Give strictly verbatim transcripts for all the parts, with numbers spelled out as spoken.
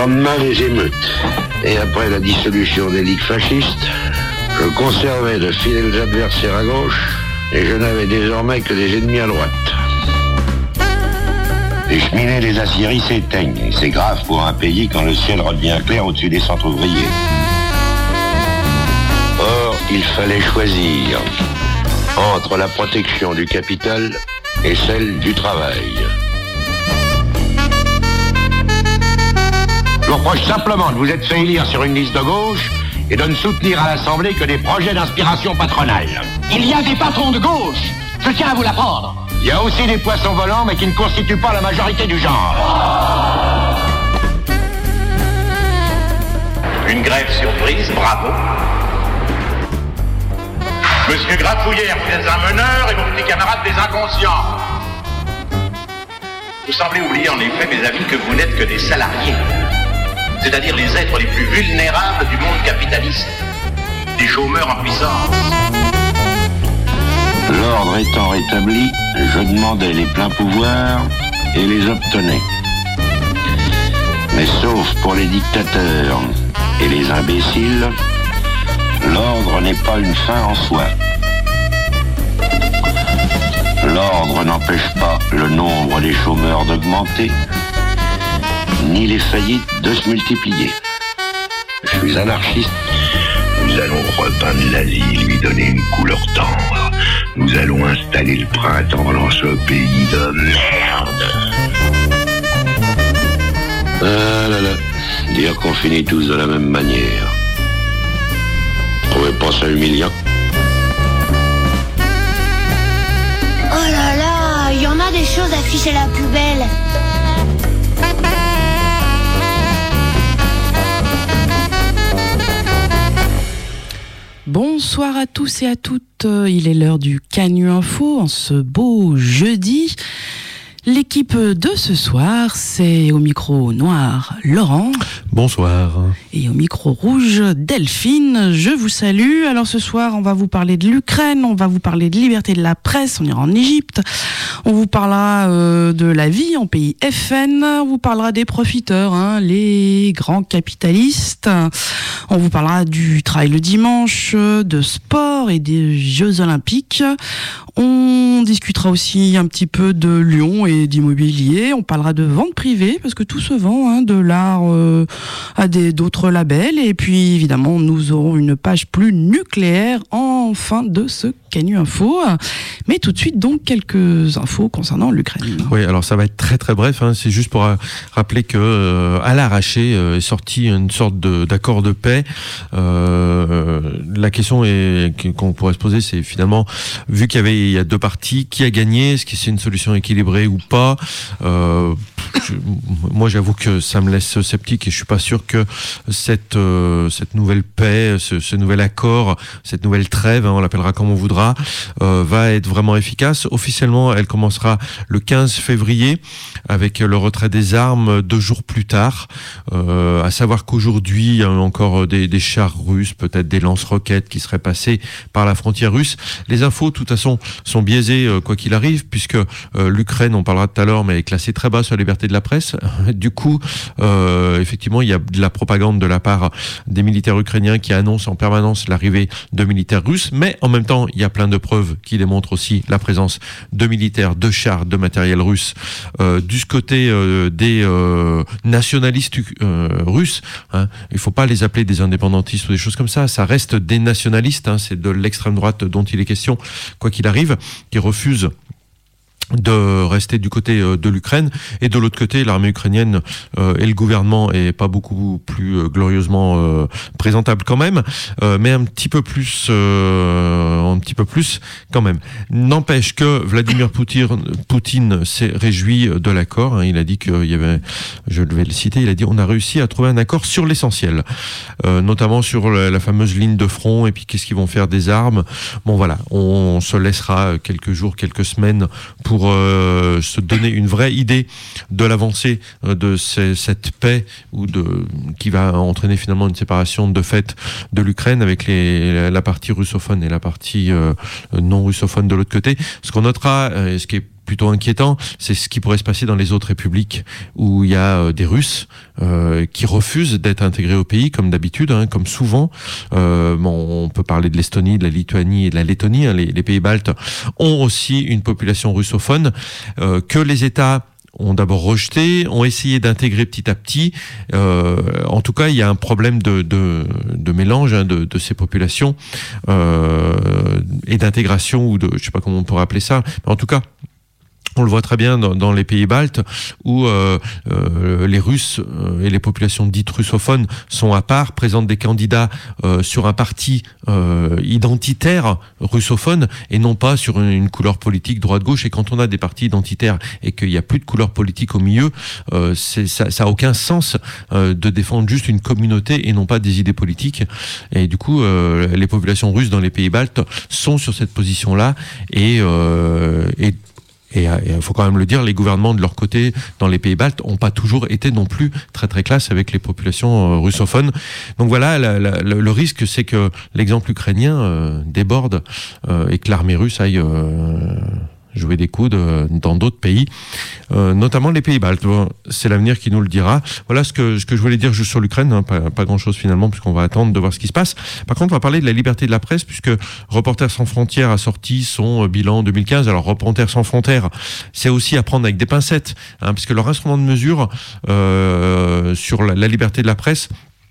lendemain des émeutes, et après la dissolution des ligues fascistes, je conservais de fidèles adversaires à gauche, et je n'avais désormais que des ennemis à droite. Les cheminées des aciéries s'éteignent, et c'est grave pour un pays quand le ciel redevient clair au-dessus des centres ouvriers. Or, il fallait choisir entre la protection du capital et celle du travail. Je vous reproche simplement de vous être fait élire sur une liste de gauche et de ne soutenir à l'Assemblée que des projets d'inspiration patronale. Il y a des patrons de gauche, je tiens à vous l'apprendre. Il y a aussi des poissons volants, mais qui ne constituent pas la majorité du genre. Une grève surprise, bravo. Monsieur Grafouillère, vous êtes un meneur et vos petits camarades des inconscients. Vous semblez oublier en effet, mes amis, que vous n'êtes que des salariés. C'est-à-dire les êtres les plus vulnérables du monde capitaliste. Des chômeurs en puissance. L'ordre étant rétabli, je demandais les pleins pouvoirs et les obtenais. Mais sauf pour les dictateurs et les imbéciles, l'ordre n'est pas une fin en soi. L'ordre n'empêche pas le nombre des chômeurs d'augmenter, ni les faillites de se multiplier. Je suis anarchiste. Nous allons repeindre la ville, lui donner une couleur tendre. Nous allons installer le printemps dans ce pays de merde. Ah là là, dire qu'on finit tous de la même manière. Trouvez pas ça humiliant? Oh là là, il y en a des choses à ficher à la poubelle. Bonsoir à tous et à toutes, il est l'heure du Canu Info en ce beau jeudi. L'équipe de ce soir, c'est au micro noir Laurent. Bonsoir. Et au micro rouge Delphine, je vous salue. Alors ce soir, on va vous parler de l'Ukraine, on va vous parler de liberté de la presse, on ira en Égypte, on vous parlera euh, de la vie en pays F N, on vous parlera des profiteurs, hein, les grands capitalistes, on vous parlera du travail le dimanche, de sport et des Jeux Olympiques. On discutera aussi un petit peu de Lyon et d'immobilier. On parlera de vente privée parce que tout se vend, hein, de l'art euh, à des, d'autres labels. Et puis évidemment, nous aurons une page plus nucléaire en fin de ce Canu Info. Mais tout de suite, donc, quelques infos concernant l'Ukraine. Oui, alors ça va être très très bref. Hein. C'est juste pour euh, rappeler que euh, à l'arraché euh, est sorti une sorte de, d'accord de paix. Euh, la question est, qu'on pourrait se poser, c'est finalement, vu qu'il y avait il y a deux parties, qui a gagné? Est-ce que c'est une solution équilibrée ou pas? euh, je, Moi, j'avoue que ça me laisse sceptique et je suis pas sûr que cette euh, cette nouvelle paix, ce, ce nouvel accord, cette nouvelle trêve, hein, on l'appellera comme on voudra, euh, va être vraiment efficace. Officiellement, elle commencera le quinze février avec le retrait des armes deux jours plus tard. Euh, à savoir qu'aujourd'hui, il y a encore des, des chars russes, peut-être des lance-roquettes qui seraient passés par la frontière russe. Les infos, de toute façon, sont biaisés euh, quoi qu'il arrive, puisque euh, l'Ukraine, on parlera tout à l'heure, mais est classée très bas sur la liberté de la presse. Du coup, euh, effectivement, il y a de la propagande de la part des militaires ukrainiens qui annoncent en permanence l'arrivée de militaires russes, mais en même temps, il y a plein de preuves qui démontrent aussi la présence de militaires, de chars, de matériel russe euh, du côté euh, des euh, nationalistes euh, russes. Hein. Il ne faut pas les appeler des indépendantistes ou des choses comme ça, ça reste des nationalistes, hein. C'est de l'extrême droite dont il est question, quoi qu'il arrive, qui refuse de rester du côté de l'Ukraine, et de l'autre côté l'armée ukrainienne euh, et le gouvernement est pas beaucoup plus euh, glorieusement euh, présentable quand même, euh, mais un petit peu plus euh, un petit peu plus quand même. N'empêche que Vladimir Poutine, Poutine s'est réjoui de l'accord, hein. Il a dit qu'il y avait, je vais le citer, il a dit on a réussi à trouver un accord sur l'essentiel, euh, notamment sur la, la fameuse ligne de front, et puis qu'est-ce qu'ils vont faire des armes. Bon voilà, on, on se laissera quelques jours, quelques semaines pour Euh, se donner une vraie idée de l'avancée euh, de ces, cette paix, ou de, qui va entraîner finalement une séparation de fait de l'Ukraine avec les, la partie russophone et la partie euh, non russophone de l'autre côté. Ce qu'on notera, euh, ce qui est plutôt inquiétant, c'est ce qui pourrait se passer dans les autres républiques où il y a euh, des Russes euh, qui refusent d'être intégrés au pays, comme d'habitude, hein, comme souvent. Euh, bon, on peut parler de l'Estonie, de la Lituanie et de la Lettonie. Hein, les, les pays baltes ont aussi une population russophone euh, que les États ont d'abord rejeté, ont essayé d'intégrer petit à petit. Euh, en tout cas, il y a un problème de, de, de mélange hein, de, de ces populations euh, et d'intégration, ou de, je sais pas comment on pourrait appeler ça. Mais en tout cas, on le voit très bien dans, dans les pays baltes où euh, euh, les Russes euh, et les populations dites russophones sont à part, présentent des candidats euh, sur un parti euh, identitaire russophone et non pas sur une, une couleur politique droite-gauche. Et quand on a des partis identitaires et qu'il n'y a plus de couleur politique au milieu, euh, c'est, ça n'a aucun sens euh, de défendre juste une communauté et non pas des idées politiques. Et du coup, euh, les populations russes dans les pays baltes sont sur cette position-là et, euh, et Et il faut quand même le dire, les gouvernements de leur côté, dans les pays baltes, n'ont pas toujours été non plus très très classe avec les populations euh, russophones. Donc voilà, la, la, le, le risque, c'est que l'exemple ukrainien euh, déborde euh, et que l'armée russe aille euh, jouer des coudes euh, dans d'autres pays, euh, notamment les pays baltes. Bon, c'est l'avenir qui nous le dira. Voilà ce que, ce que je voulais dire juste sur l'Ukraine, hein, pas, pas grand-chose finalement, puisqu'on va attendre de voir ce qui se passe. Par contre, on va parler de la liberté de la presse, puisque Reporters sans frontières a sorti son bilan deux mille quinze. Alors, Reporters sans frontières, c'est aussi à prendre avec des pincettes, hein, puisque leur instrument de mesure euh, sur la, la liberté de la presse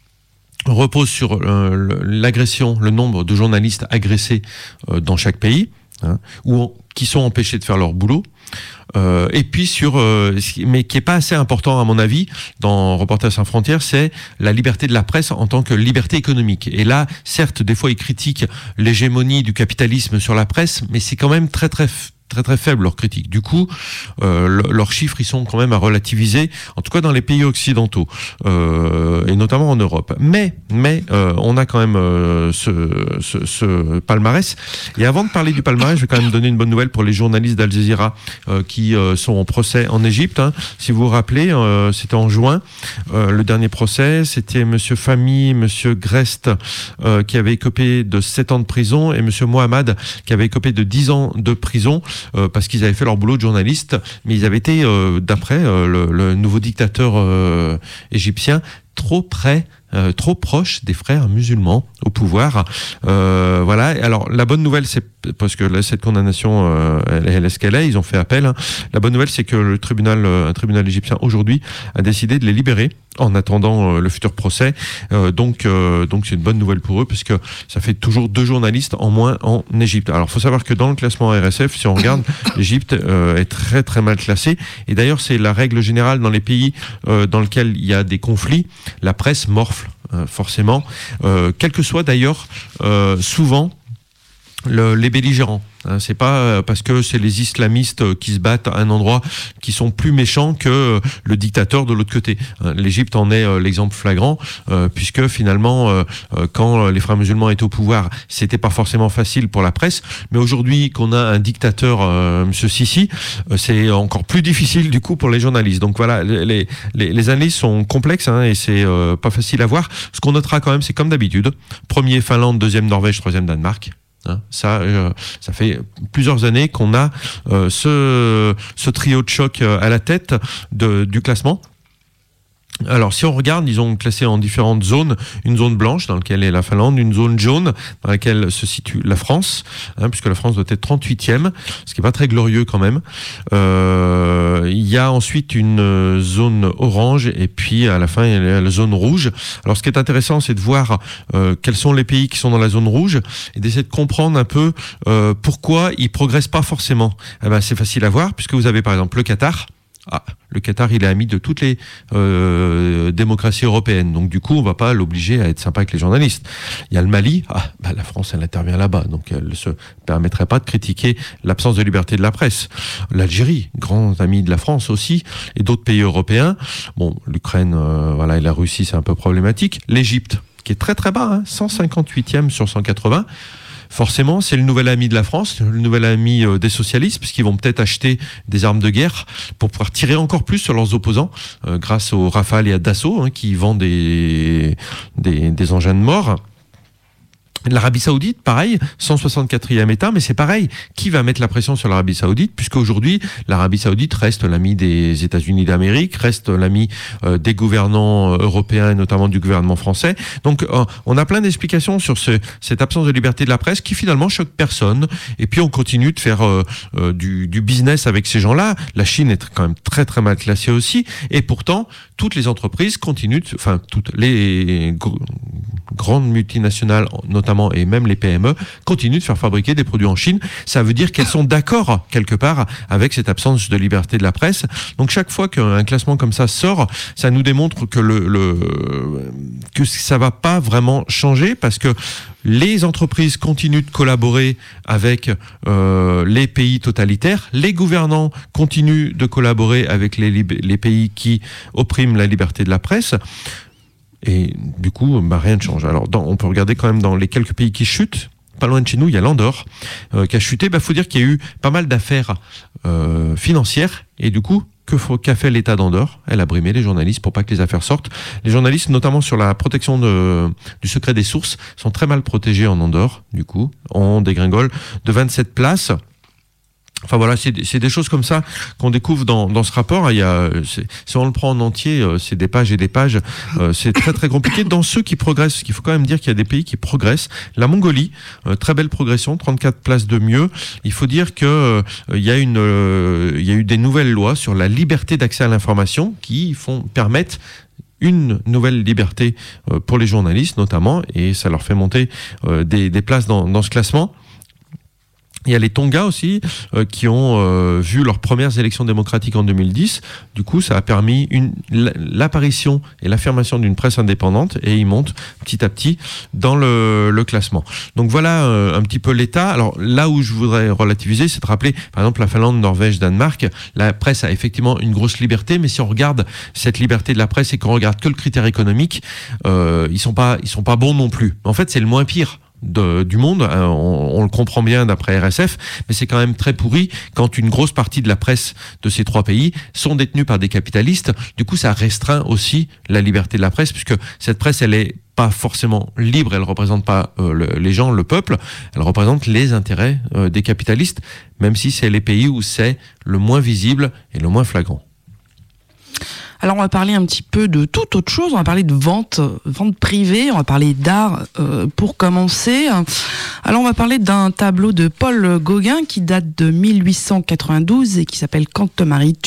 repose sur euh, l'agression, le nombre de journalistes agressés euh, dans chaque pays, hein, ou qui sont empêchés de faire leur boulot, euh, et puis sur, euh, mais qui est pas assez important à mon avis dans Reporters sans frontières, c'est la liberté de la presse en tant que liberté économique. Et là, certes, des fois ils critiquent l'hégémonie du capitalisme sur la presse, mais c'est quand même très très très très faible leur critique. Du coup, euh, le, leurs chiffres, ils sont quand même à relativiser, en tout cas dans les pays occidentaux, euh, et notamment en Europe. Mais, mais euh, on a quand même euh, ce, ce, ce palmarès. Et avant de parler du palmarès, je vais quand même donner une bonne nouvelle pour les journalistes d'Al Jazeera euh, qui euh, sont en procès en Égypte. Hein. Si vous vous rappelez, euh, c'était en juin, euh, le dernier procès, c'était Monsieur Fahmy, Monsieur Grest euh, qui avait écopé de sept ans de prison et Monsieur Mohamed qui avait écopé de dix ans de prison. Euh, parce qu'ils avaient fait leur boulot de journaliste, mais ils avaient été, euh, d'après euh, le, le nouveau dictateur euh, égyptien, trop près, euh, trop proche des frères musulmans au pouvoir. Euh, voilà. Alors la bonne nouvelle, c'est parce que là, cette condamnation, euh, elle, elle est ce qu'elle est. Ils ont fait appel. Hein. La bonne nouvelle, c'est que le tribunal, euh, un tribunal égyptien aujourd'hui, a décidé de les libérer en attendant euh, le futur procès. Euh, donc, euh, donc c'est une bonne nouvelle pour eux, parce que ça fait toujours deux journalistes en moins en Égypte. Alors, faut savoir que dans le classement R S F, si on regarde, l'Égypte euh, est très très mal classée. Et d'ailleurs, c'est la règle générale dans les pays euh, dans lesquels il y a des conflits. La presse morfle, euh, forcément, euh, quel que soit d'ailleurs euh, souvent le, les belligérants. Hein, c'est pas parce que c'est les islamistes qui se battent à un endroit qui sont plus méchants que le dictateur de l'autre côté. Hein, L'Égypte en est euh, l'exemple flagrant, euh, puisque finalement, euh, euh, quand les frères musulmans étaient au pouvoir, c'était pas forcément facile pour la presse. Mais aujourd'hui, qu'on a un dictateur, euh, Monsieur Sisi, euh, c'est encore plus difficile du coup pour les journalistes. Donc voilà, les les, les analyses sont complexes, hein, et c'est euh, pas facile à voir. Ce qu'on notera quand même, c'est comme d'habitude, premier Finlande, deuxième Norvège, troisième Danemark. Hein, ça, euh, ça fait plusieurs années qu'on a euh, ce, ce trio de choc à la tête de, du classement. Alors, si on regarde, ils ont classé en différentes zones, une zone blanche dans laquelle est la Finlande, une zone jaune dans laquelle se situe la France, hein, puisque la France doit être trente-huitième, ce qui est pas très glorieux quand même. Euh, il y a ensuite une zone orange et puis à la fin il y a la zone rouge. Alors, ce qui est intéressant, c'est de voir euh, quels sont les pays qui sont dans la zone rouge et d'essayer de comprendre un peu euh, pourquoi ils progressent pas forcément. Eh ben, c'est facile à voir puisque vous avez par exemple le Qatar. Ah, le Qatar, il est ami de toutes les euh, démocraties européennes. Donc, du coup, on va pas l'obliger à être sympa avec les journalistes. Il y a le Mali. Ah, bah, la France, elle intervient là-bas. Donc, elle ne se permettrait pas de critiquer l'absence de liberté de la presse. L'Algérie, grand ami de la France aussi, et d'autres pays européens. Bon, l'Ukraine, euh, voilà, et la Russie, c'est un peu problématique. L'Égypte, qui est très très bas, hein, cent cinquante-huitième sur cent quatre-vingts. Forcément, c'est le nouvel ami de la France, le nouvel ami euh, des socialistes, puisqu'ils vont peut-être acheter des armes de guerre pour pouvoir tirer encore plus sur leurs opposants, euh, grâce aux Rafale et à Dassault, hein, qui vendent des, des, des engins de mort. L'Arabie Saoudite, pareil, cent soixante-quatrième État, mais c'est pareil. Qui va mettre la pression sur l'Arabie Saoudite, puisqu'aujourd'hui, l'Arabie Saoudite reste l'ami des États-Unis d'Amérique, reste l'ami euh, des gouvernants européens et notamment du gouvernement français. Donc, euh, on a plein d'explications sur ce, cette absence de liberté de la presse qui finalement choque personne. Et puis, on continue de faire euh, euh, du, du business avec ces gens-là. La Chine est quand même très très mal classée aussi. Et pourtant, toutes les entreprises continuent, de, enfin toutes les gr- grandes multinationales, notamment et même les P M E, continuent de faire fabriquer des produits en Chine. Ça veut dire qu'elles sont d'accord, quelque part, avec cette absence de liberté de la presse. Donc chaque fois qu'un classement comme ça sort, ça nous démontre que, le, le, que ça va pas vraiment changer, parce que les entreprises continuent de collaborer avec euh, les pays totalitaires, les gouvernants continuent de collaborer avec les, les pays qui oppriment la liberté de la presse. Et du coup, bah, rien ne change. Alors, dans, on peut regarder quand même dans les quelques pays qui chutent. Pas loin de chez nous, il y a l'Andorre euh, qui a chuté. Bah, faut dire qu'il y a eu pas mal d'affaires euh, financières. Et du coup, que faut, qu'a fait l'État d'Andorre ? Elle a brimé les journalistes pour pas que les affaires sortent. Les journalistes, notamment sur la protection de, du secret des sources, sont très mal protégés en Andorre. Du coup, on dégringole de vingt-sept places. Enfin voilà, c'est, c'est des choses comme ça qu'on découvre dans, dans ce rapport. Il y a, c'est, si on le prend en entier, c'est des pages et des pages. Euh, c'est très très compliqué. Dans ceux qui progressent, il faut quand même dire qu'il y a des pays qui progressent. La Mongolie, euh, très belle progression, trente-quatre places de mieux. Il faut dire que euh, il y a une, euh, il y a eu des nouvelles lois sur la liberté d'accès à l'information qui font permettre une nouvelle liberté euh, pour les journalistes notamment, et ça leur fait monter euh, des, des places dans, dans ce classement. Il y a les Tonga aussi, euh, qui ont euh, vu leurs premières élections démocratiques en deux mille dix. Du coup, ça a permis une, l'apparition et l'affirmation d'une presse indépendante, et ils montent petit à petit dans le, le classement. Donc voilà euh, un petit peu l'état. Alors là où je voudrais relativiser, c'est de rappeler, par exemple, la Finlande, Norvège, Danemark, la presse a effectivement une grosse liberté, mais si on regarde cette liberté de la presse et qu'on regarde que le critère économique, euh, ils sont pas, ils sont pas bons non plus. En fait, c'est le moins pire De, du monde, on, on le comprend bien d'après R S F, mais c'est quand même très pourri quand une grosse partie de la presse de ces trois pays sont détenus par des capitalistes. Du coup, ça restreint aussi la liberté de la presse, puisque cette presse, elle est pas forcément libre, elle représente pas euh, le, les gens, le peuple, elle représente les intérêts euh, des capitalistes, même si c'est les pays où c'est le moins visible et le moins flagrant. Alors on va parler un petit peu de toute autre chose, on va parler de vente, vente privée, on va parler d'art euh, pour commencer. Alors on va parler d'un tableau de Paul Gauguin qui date de mille huit cent quatre-vingt-douze et qui s'appelle Quand te maries-tu ?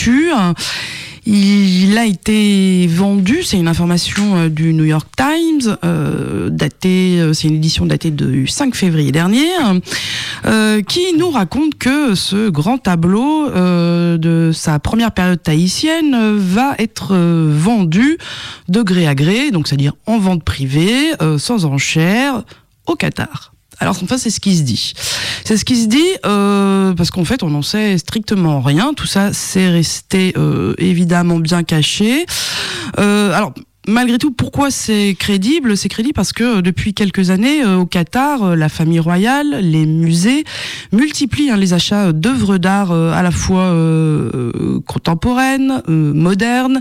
Il a été vendu, c'est une information du New York Times, euh, datée, c'est une édition datée du cinq février dernier, euh, qui nous raconte que ce grand tableau euh, de sa première période tahitienne va être euh, vendu de gré à gré, donc c'est-à-dire en vente privée, euh, sans enchère, au Qatar. Alors enfin c'est ce qui se dit. C'est ce qui se dit euh, parce qu'en fait on n'en sait strictement rien. Tout ça c'est resté euh, évidemment bien caché. Euh, alors malgré tout, pourquoi c'est crédible ? C'est crédible parce que depuis quelques années, euh, au Qatar, euh, la famille royale, les musées multiplient hein, les achats d'œuvres d'art euh, à la fois euh, contemporaines, euh, modernes,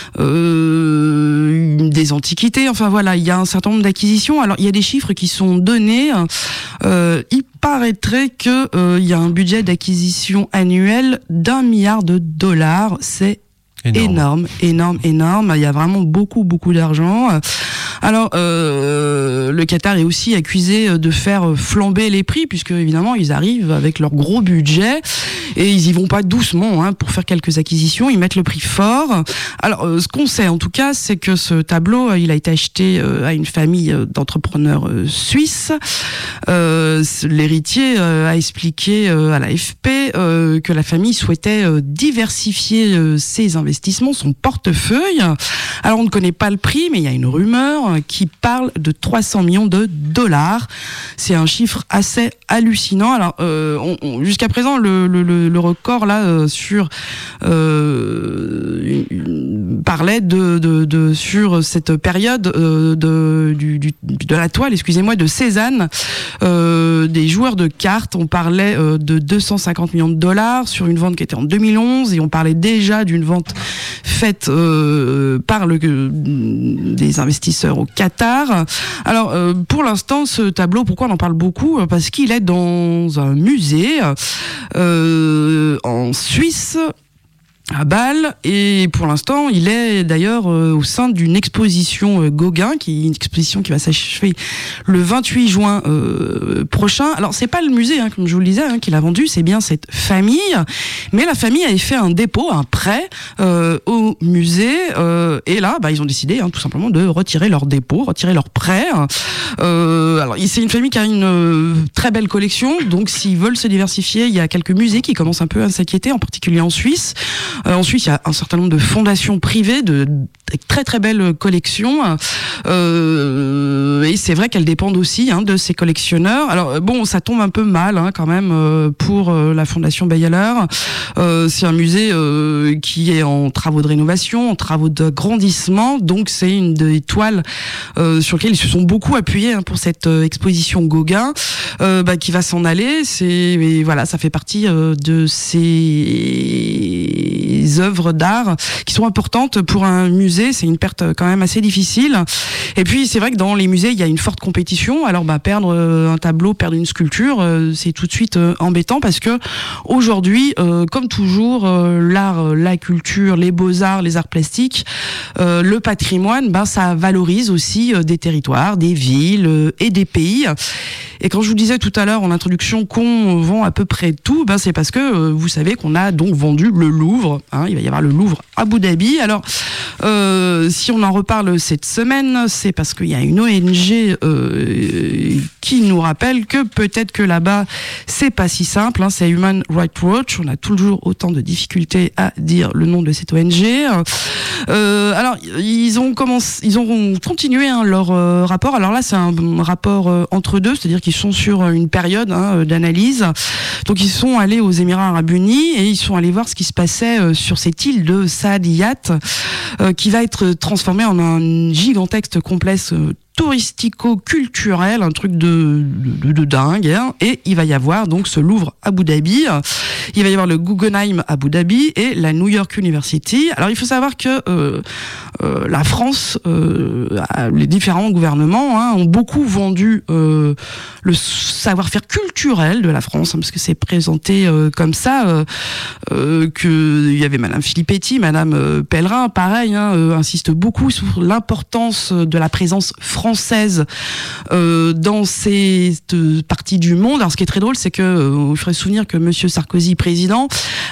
euh, des antiquités. Enfin voilà, il y a un certain nombre d'acquisitions. Alors il y a des chiffres qui sont donnés. Euh, il paraîtrait que euh, il y a un budget d'acquisition annuel d'un milliard de dollars. C'est Énorme. énorme, énorme, énorme. Il y a vraiment beaucoup, beaucoup d'argent. Alors, euh, le Qatar est aussi accusé de faire flamber les prix, puisque évidemment, ils arrivent avec leur gros budget et ils y vont pas doucement hein, pour faire quelques acquisitions. Ils mettent le prix fort. Alors, euh, ce qu'on sait en tout cas, c'est que ce tableau, il a été acheté euh, à une famille d'entrepreneurs euh, suisses. Euh, l'héritier euh, a expliqué euh, à l'A F P euh, que la famille souhaitait euh, diversifier euh, ses investissements, son portefeuille. Alors, on ne connaît pas le prix, mais il y a une rumeur qui parle de trois cents millions de dollars. C'est un chiffre assez hallucinant. Alors, euh, on, on, jusqu'à présent, le, le, le record là euh, sur euh, une, parlait de, de, de sur cette période euh, de, du, du, de la toile, excusez-moi, de Cézanne, euh, des joueurs de cartes. On parlait euh, de deux cent cinquante millions de dollars sur une vente qui était en deux mille onze, et on parlait déjà d'une vente faite euh, par le, euh, des investisseurs au Qatar. Alors, euh, pour l'instant, ce tableau, pourquoi on en parle beaucoup ? Parce qu'il est dans un musée euh, en Suisse, à Bâle, et pour l'instant il est d'ailleurs euh, au sein d'une exposition euh, Gauguin, qui est une exposition qui va s'achever le vingt-huit juin euh, prochain. Alors c'est pas le musée, hein, comme je vous le disais, hein, qui l'a vendu, c'est bien cette famille, mais la famille avait fait un dépôt, un prêt euh, au musée, euh, et là bah, ils ont décidé hein, tout simplement de retirer leur dépôt, retirer leur prêt. Euh, alors c'est une famille qui a une euh, très belle collection, donc s'ils veulent se diversifier, il y a quelques musées qui commencent un peu à s'inquiéter, en particulier en Suisse. Euh, ensuite, il y a un certain nombre de fondations privées de, de très très belles collections, euh, et c'est vrai qu'elles dépendent aussi hein, de ces collectionneurs. Alors bon, ça tombe un peu mal hein, quand même euh, pour euh, la Fondation Beyeler. Euh, c'est un musée euh, qui est en travaux de rénovation, en travaux d'agrandissement, donc c'est une des toiles euh, sur lesquelles ils se sont beaucoup appuyés hein, pour cette euh, exposition Gauguin, euh, bah, qui va s'en aller. C'est et voilà, ça fait partie euh, de ces œuvres d'art qui sont importantes pour un musée. C'est une perte quand même assez difficile. Et puis c'est vrai que dans les musées il y a une forte compétition. Alors bah perdre un tableau, perdre une sculpture, c'est tout de suite embêtant, parce que aujourd'hui, euh, comme toujours, euh, l'art, la culture, les beaux-arts, les arts plastiques, euh, le patrimoine, ben ça valorise aussi euh, des territoires, des villes euh, et des pays. Et quand je vous disais tout à l'heure en introduction qu'on vend à peu près tout, ben c'est parce que euh, vous savez qu'on a donc vendu le Louvre. Hein, il va y avoir le Louvre à Abu Dhabi. Alors, euh, si on en reparle cette semaine, c'est parce qu'il y a une O N G euh, qui nous rappelle que peut-être que là-bas, c'est pas si simple. Hein, c'est Human Rights Watch. On a toujours autant de difficultés à dire le nom de cette O N G. Euh, alors, ils ont commencé, ils ont continué hein, leur euh, rapport. Alors là, c'est un rapport euh, entre deux, c'est-à-dire qu'ils sont sur une période hein, d'analyse. Donc, ils sont allés aux Émirats Arabes Unis et ils sont allés voir ce qui se passait euh, sur cette île de Saadiyat, euh, qui va être transformée en un gigantesque complexe euh, touristico-culturel, un truc de, de, de dingue, hein. Et il va y avoir donc ce Louvre Abu Dhabi, il va y avoir le Guggenheim Abu Dhabi et la New York University. Alors il faut savoir que euh, euh, la France, euh, les différents gouvernements hein, ont beaucoup vendu euh, le savoir-faire culturel de la France, hein, parce que c'est présenté euh, comme ça, euh, euh, que il y avait Madame Filippetti, Madame euh, Pellerin, pareil, hein, euh, insiste beaucoup sur l'importance de la présence française française euh, dans cette partie du monde. Alors ce qui est très drôle, c'est que euh, je ferai souvenir que Monsieur Sarkozy, président,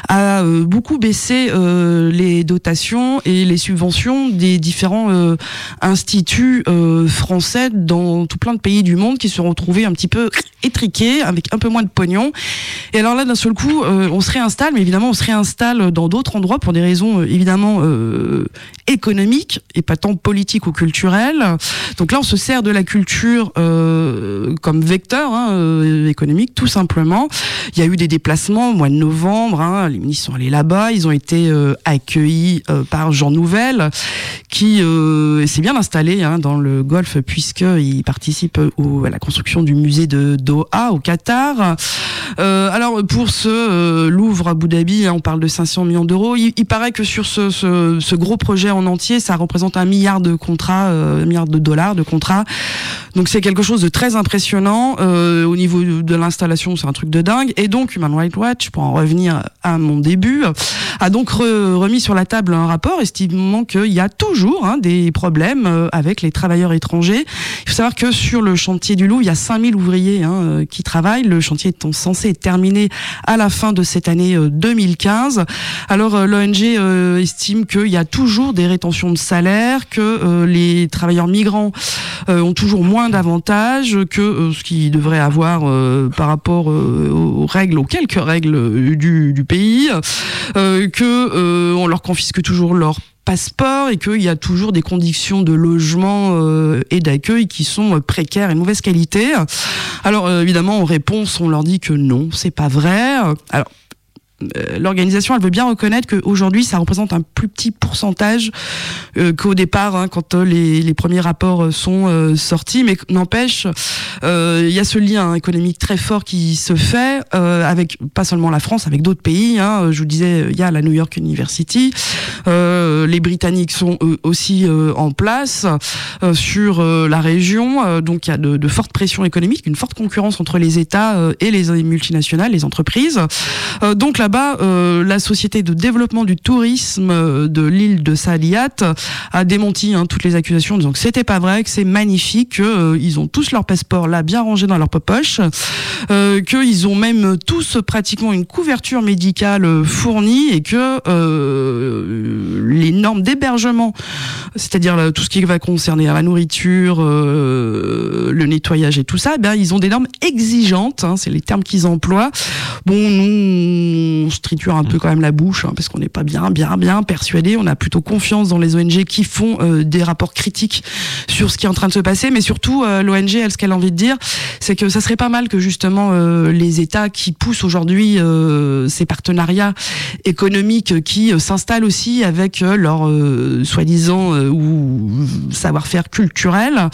a euh, beaucoup baissé euh, les dotations et les subventions des différents euh, instituts euh, français dans tout plein de pays du monde qui se sont retrouvés un petit peu étriqués, avec un peu moins de pognon. Et alors là, d'un seul coup, euh, on se réinstalle, mais évidemment, on se réinstalle dans d'autres endroits pour des raisons euh, évidemment euh, économiques et pas tant politiques ou culturelles. Donc là, on se sert de la culture euh, comme vecteur hein, euh, économique, tout simplement. Il y a eu des déplacements au mois de novembre, hein, les ministres sont allés là-bas, ils ont été euh, accueillis euh, par Jean Nouvel, qui euh, s'est bien installé hein, dans le Golfe, puisqu'il participe au, à la construction du musée de Doha, au Qatar. Euh, alors, pour ce euh, Louvre Abu Dhabi, hein, on parle de cinq cents millions d'euros. Il, il paraît que sur ce, ce, ce gros projet en entier, ça représente un milliard de contrats, euh, un milliard de dollars de contrats. Donc c'est quelque chose de très impressionnant euh, au niveau de l'installation, c'est un truc de dingue. Et donc Human Rights Watch, pour en revenir à mon début, a donc re, remis sur la table un rapport estimant qu'il y a toujours hein, des problèmes avec les travailleurs étrangers. Il faut savoir que sur le chantier du Louvre, il y a cinq mille ouvriers hein, qui travaillent. Le chantier est censé être terminé à la fin de cette année deux mille quinze. Alors l'O N G euh, estime qu'il y a toujours des rétentions de salaire, que euh, les travailleurs migrants Euh, ont toujours moins d'avantages que euh, ce qu'ils devraient avoir euh, par rapport euh, aux règles, aux quelques règles euh, du, du pays, euh, que euh, on leur confisque toujours leur passeport et qu'il y a toujours des conditions de logement euh, et d'accueil qui sont précaires et de mauvaise qualité. Alors euh, évidemment, en réponse, on leur dit que non, c'est pas vrai. Alors l'organisation, elle veut bien reconnaître qu'aujourd'hui, ça représente un plus petit pourcentage euh, qu'au départ, hein, quand euh, les, les premiers rapports sont euh, sortis. Mais n'empêche, il euh, y a ce lien économique très fort qui se fait euh, avec pas seulement la France, avec d'autres pays. Hein. Je vous disais, il y a la New York University. Euh, les Britanniques sont eux aussi euh, en place euh, sur euh, la région. Euh, donc, il y a de, de fortes pressions économiques, une forte concurrence entre les États euh, et les multinationales, les entreprises. Euh, donc là-bas, euh, la société de développement du tourisme euh, de l'île de Saadiyat a démenti hein, toutes les accusations, en disant que c'était pas vrai, que c'est magnifique, qu'ils euh, ont tous leur passeport là bien rangé dans leur poche, euh, qu'ils ont même tous pratiquement une couverture médicale fournie et que euh, les normes d'hébergement, c'est-à-dire là, tout ce qui va concerner la nourriture, euh, le nettoyage et tout ça, eh bien, ils ont des normes exigeantes, hein, c'est les termes qu'ils emploient. Bon, nous, on se triture un peu quand même la bouche, hein, parce qu'on n'est pas bien, bien, bien persuadés. On a plutôt confiance dans les O N G qui font euh, des rapports critiques sur ce qui est en train de se passer, mais surtout, euh, l'O N G, elle, ce qu'elle a envie de dire, c'est que ça serait pas mal que justement euh, les États qui poussent aujourd'hui euh, ces partenariats économiques qui euh, s'installent aussi avec euh, leur euh, soi-disant euh, ou savoir-faire culturel,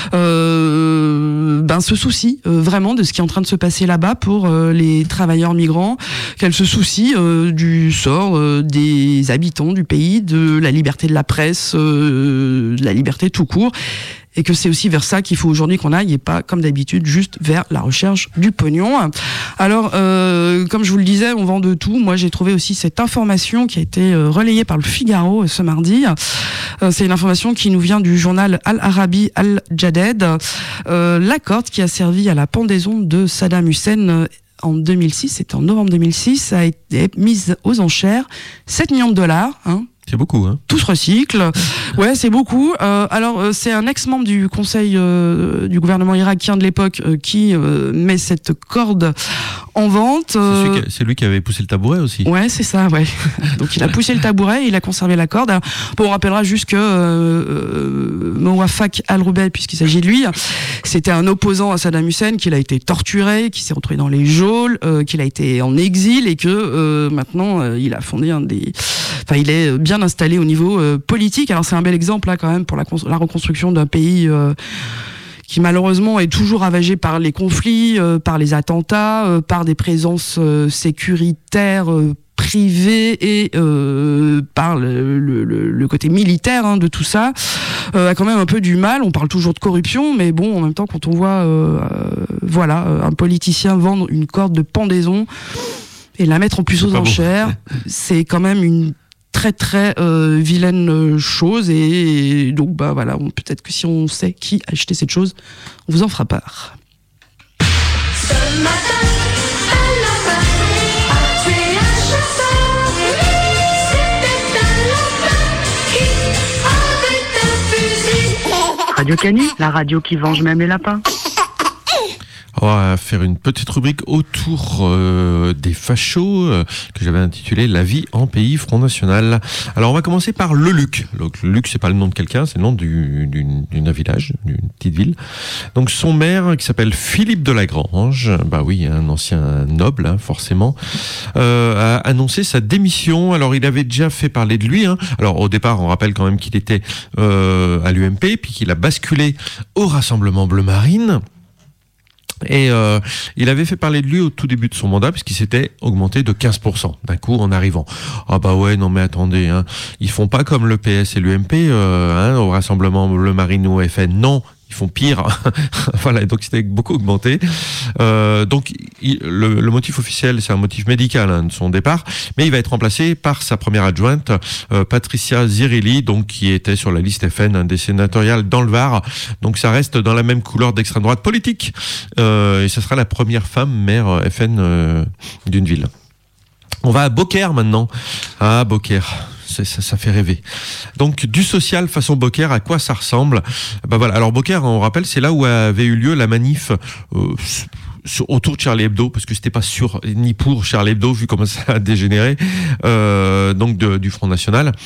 euh, ben se soucient euh, vraiment de ce qui est en train de se passer là-bas pour euh, les travailleurs migrants, qu'elle se soucie euh, du sort euh, des habitants du pays, de la liberté de la presse, euh, de la liberté tout court, et que c'est aussi vers ça qu'il faut aujourd'hui qu'on aille et pas, comme d'habitude, juste vers la recherche du pognon. Alors, euh, comme je vous le disais, on vend de tout. Moi, j'ai trouvé aussi cette information qui a été euh, relayée par le Figaro euh, ce mardi. Euh, c'est une information qui nous vient du journal Al-Arabi Al-Jaded. Euh, l'accord qui a servi à la pendaison de Saddam Hussein euh, en deux mille six, c'était en novembre deux mille six, a été mise aux enchères, sept millions de dollars, hein. C'est beaucoup, hein. Tout se recycle. Ouais, c'est beaucoup. Euh, alors, euh, c'est un ex-membre du conseil euh, du gouvernement irakien de l'époque euh, qui euh, met cette corde en vente. Euh... C'est, qui, c'est lui qui avait poussé le tabouret aussi. Ouais, c'est ça, ouais. Donc, il a poussé le tabouret et il a conservé la corde. Alors, bon, on rappellera juste que euh, euh, Mouafak al-Roubel, puisqu'il s'agit de lui, c'était un opposant à Saddam Hussein, qu'il a été torturé, qui s'est retrouvé dans les geôles, euh, qu'il a été en exil et que euh, maintenant, euh, il a fondé un des... Enfin, il est bien installé au niveau euh, politique. Alors c'est un bel exemple là quand même pour la, la reconstruction d'un pays euh, qui malheureusement est toujours ravagé par les conflits, euh, par les attentats, euh, par des présences euh, sécuritaires euh, privées et euh, par le, le, le côté militaire hein, de tout ça, euh, a quand même un peu du mal. On parle toujours de corruption, mais bon, en même temps, quand on voit euh, euh, voilà, un politicien vendre une corde de pendaison et la mettre en plus aux enchères, c'est quand même une très très euh, vilaine chose et, et donc bah voilà, on, peut-être que si on sait qui a acheté cette chose, on vous en fera part. Ce matin, un lapin a tué un chasseur. C'était un lapin qui avait un fusil. Radio Canu, la radio qui venge même les lapins. On va faire une petite rubrique autour euh, des fachos euh, que j'avais intitulé La vie en pays Front National. Alors on va commencer par le Luc. Donc, le Luc, c'est pas le nom de quelqu'un, c'est le nom du, d'une, d'un village, d'une petite ville. Donc son maire qui s'appelle Philippe de Lagrange, bah oui, un ancien noble hein, forcément, euh, a annoncé sa démission. Alors il avait déjà fait parler de lui. Hein. Alors au départ, on rappelle quand même qu'il était euh, à l'U M P, puis qu'il a basculé au Rassemblement Bleu Marine. Et euh, il avait fait parler de lui au tout début de son mandat puisqu'il s'était augmenté de quinze pour cent d'un coup en arrivant. Ah bah ouais, non mais attendez, hein, ils font pas comme le P S et l'U M P euh, hein, au Rassemblement Bleu Marine ou F N, non. Ils font pire. Voilà, donc c'était beaucoup augmenté. Euh, donc il, le, le motif officiel, c'est un motif médical hein, de son départ, mais il va être remplacé par sa première adjointe, euh, Patricia Zirilli, donc qui était sur la liste F N hein, des sénatoriales dans le Var. Donc ça reste dans la même couleur d'extrême droite politique, euh, et ce sera la première femme maire F N euh, d'une ville. On va à Beaucaire maintenant. Ah, Beaucaire. Ça, ça fait rêver. Donc du social façon Beaucaire, à quoi ça ressemble? Ben voilà. Alors Beaucaire, on rappelle, c'est là où avait eu lieu la manif euh, autour de Charlie Hebdo, parce que c'était pas sûr ni pour Charlie Hebdo vu comment ça a dégénéré, euh, donc de, du Front National.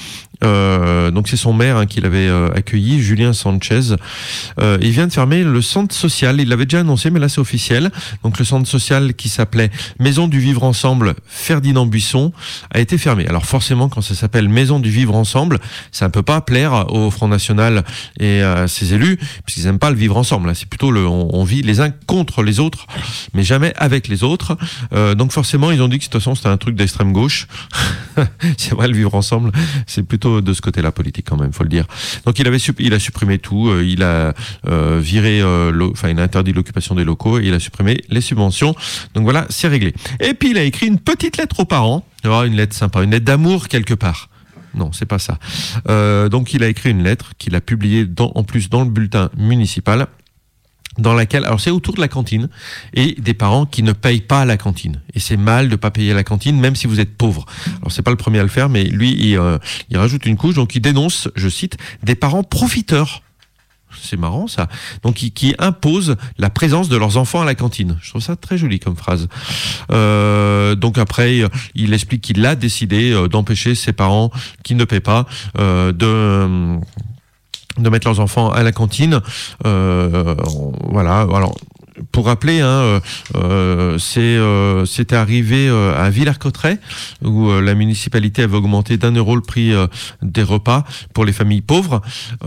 Euh, donc c'est son maire hein, qui l'avait euh, accueilli, Julien Sanchez. Euh, il vient de fermer le centre social. Il l'avait déjà annoncé, mais là c'est officiel. Donc le centre social qui s'appelait Maison du Vivre Ensemble Ferdinand Buisson a été fermé. Alors forcément, quand ça s'appelle Maison du Vivre Ensemble, ça ne peut pas plaire au Front National et à ses élus, puisqu'ils n'aiment pas le vivre ensemble. Là, c'est plutôt le, on, on vit les uns contre les autres, mais jamais avec les autres. Euh, donc forcément, ils ont dit que de toute façon c'était un truc d'extrême gauche. C'est vrai, le vivre ensemble, c'est plutôt de ce côté-là politique quand même, faut le dire. Donc il avait, il a supprimé tout, euh, il a euh, viré, euh, enfin il a interdit l'occupation des locaux, et il a supprimé les subventions. Donc voilà, c'est réglé. Et puis il a écrit une petite lettre aux parents. Oh, une lettre sympa, une lettre d'amour quelque part. Non, c'est pas ça. Euh, donc il a écrit une lettre qu'il a publiée dans, en plus dans le bulletin municipal, dans laquelle, alors c'est autour de la cantine et des parents qui ne payent pas la cantine. Et c'est mal de pas payer la cantine, même si vous êtes pauvre. Alors c'est pas le premier à le faire, mais lui, il, euh, il rajoute une couche, donc il dénonce, je cite, des parents profiteurs. C'est marrant ça. Donc qui, qui imposent la présence de leurs enfants à la cantine. Je trouve ça très joli comme phrase. Euh, donc après, il explique qu'il a décidé euh, d'empêcher ses parents qui ne paient pas euh, de... Euh, de mettre leurs enfants à la cantine. Euh, voilà. Alors, pour rappeler, hein, euh, c'est, euh, c'était arrivé euh, à Villers-Cotterêts, où euh, la municipalité avait augmenté d'un euro le prix euh, des repas pour les familles pauvres.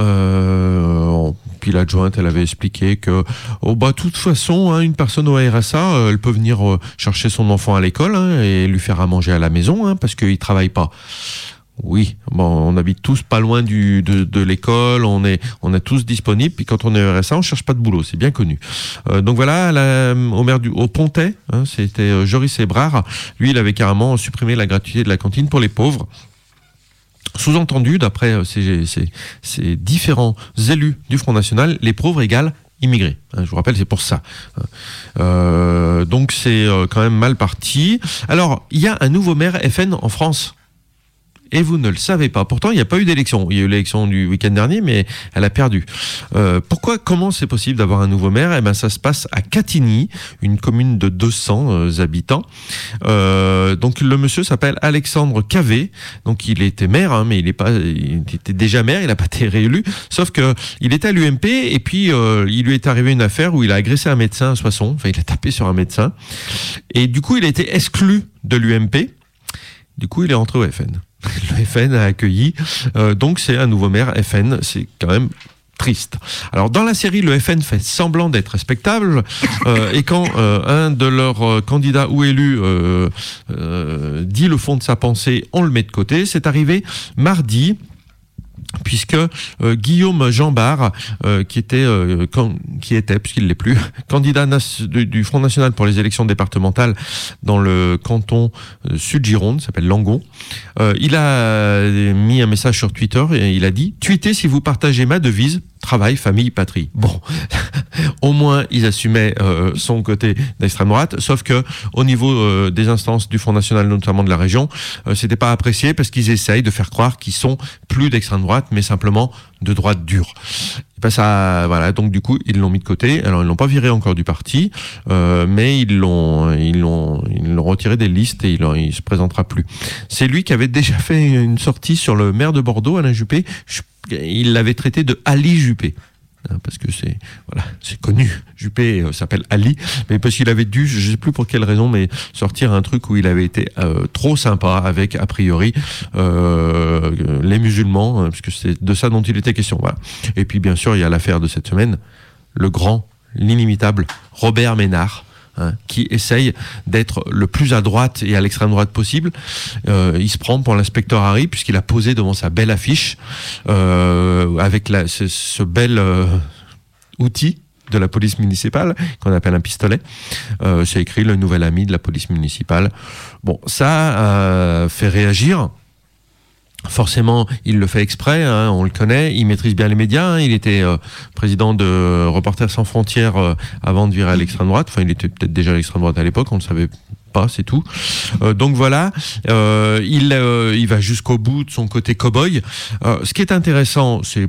Euh, puis l'adjointe, elle avait expliqué que, oh bah, de toute façon, hein, une personne au R S A, euh, elle peut venir euh, chercher son enfant à l'école hein, et lui faire à manger à la maison, hein, parce qu'il travaille pas. Oui, bon, on habite tous pas loin du, de, de l'école, on est, on est tous disponibles, puis quand on est R S A, on cherche pas de boulot, c'est bien connu. Euh, donc voilà, la, au maire du, au Pontet, hein, c'était euh, Joris Ebrard, lui, il avait carrément supprimé la gratuité de la cantine pour les pauvres. Sous-entendu, d'après euh, ces, ces, ces différents élus du Front National, les pauvres égale immigrés. Je vous rappelle, c'est pour ça. Euh, donc c'est euh, quand même mal parti. Alors, il y a un nouveau maire F N en France. Et vous ne le savez pas. Pourtant, il n'y a pas eu d'élection. Il y a eu l'élection du week-end dernier, mais elle a perdu. Euh, pourquoi, comment c'est possible d'avoir un nouveau maire ? Eh ben, ça se passe à Catigny, une commune de deux cents euh, habitants. Euh, donc, le monsieur s'appelle Alexandre Cavé. Donc, il était maire, hein, mais il est pas, il était déjà maire. Il n'a pas été réélu. Sauf que il était à l'U M P et puis euh, il lui est arrivé une affaire où il a agressé un médecin à Soissons. Enfin, il a tapé sur un médecin. Et du coup, il a été exclu de l'U M P. Du coup, il est rentré au F N. Le F N a accueilli, euh, donc c'est un nouveau maire F N, c'est quand même triste. Alors dans la série, le F N fait semblant d'être respectable, euh, et quand euh, un de leurs euh, candidats ou élus euh, euh, dit le fond de sa pensée, on le met de côté. C'est arrivé mardi, puisque euh, Guillaume Jambard, euh, qui était, euh, quand, qui était, puisqu'il l'est plus, candidat nas- du, du Front National pour les élections départementales dans le canton euh, Sud-Gironde, s'appelle Langon, euh, il a mis un message sur Twitter et il a dit « Tweetez si vous partagez ma devise, travail, famille, patrie ». Bon, au moins ils assumaient euh, son côté d'extrême droite, sauf que au niveau euh, des instances du Front National, notamment de la région, euh, c'était pas apprécié parce qu'ils essayent de faire croire qu'ils sont plus d'extrême droite, mais simplement de droite dure. Et ben ça, voilà, donc du coup ils l'ont mis de côté. Alors ils l'ont pas viré encore du parti, euh, mais ils l'ont, ils l'ont, ils l'ont retiré des listes et il, il se présentera plus. C'est lui qui avait déjà fait une sortie sur le maire de Bordeaux, Alain Juppé. Il l'avait traité de Ali Juppé. Parce que c'est, voilà, c'est connu. Juppé euh, s'appelle Ali, mais parce qu'il avait dû, je sais plus pour quelle raison, mais sortir un truc où il avait été euh, trop sympa avec, a priori, euh, les musulmans, hein, parce que c'est de ça dont il était question. Voilà. Et puis, bien sûr, il y a l'affaire de cette semaine, le grand, l'inimitable Robert Ménard, hein, qui essaye d'être le plus à droite et à l'extrême droite possible. Euh, il se prend pour l'inspecteur Harry, puisqu'il a posé devant sa belle affiche, euh, avec la, ce, ce bel euh, outil de la police municipale, qu'on appelle un pistolet. Euh, c'est écrit « Le nouvel ami de la police municipale ». Bon, ça euh, fait réagir. Forcément, il le fait exprès, hein, on le connaît, il maîtrise bien les médias, hein, il était euh, président de Reporters sans frontières euh, avant de virer à l'extrême droite, enfin il était peut-être déjà à l'extrême droite à l'époque, on ne le savait pas, c'est tout. Euh, donc voilà, euh, il, euh, il va jusqu'au bout de son côté cow-boy. Euh, ce qui est intéressant, c'est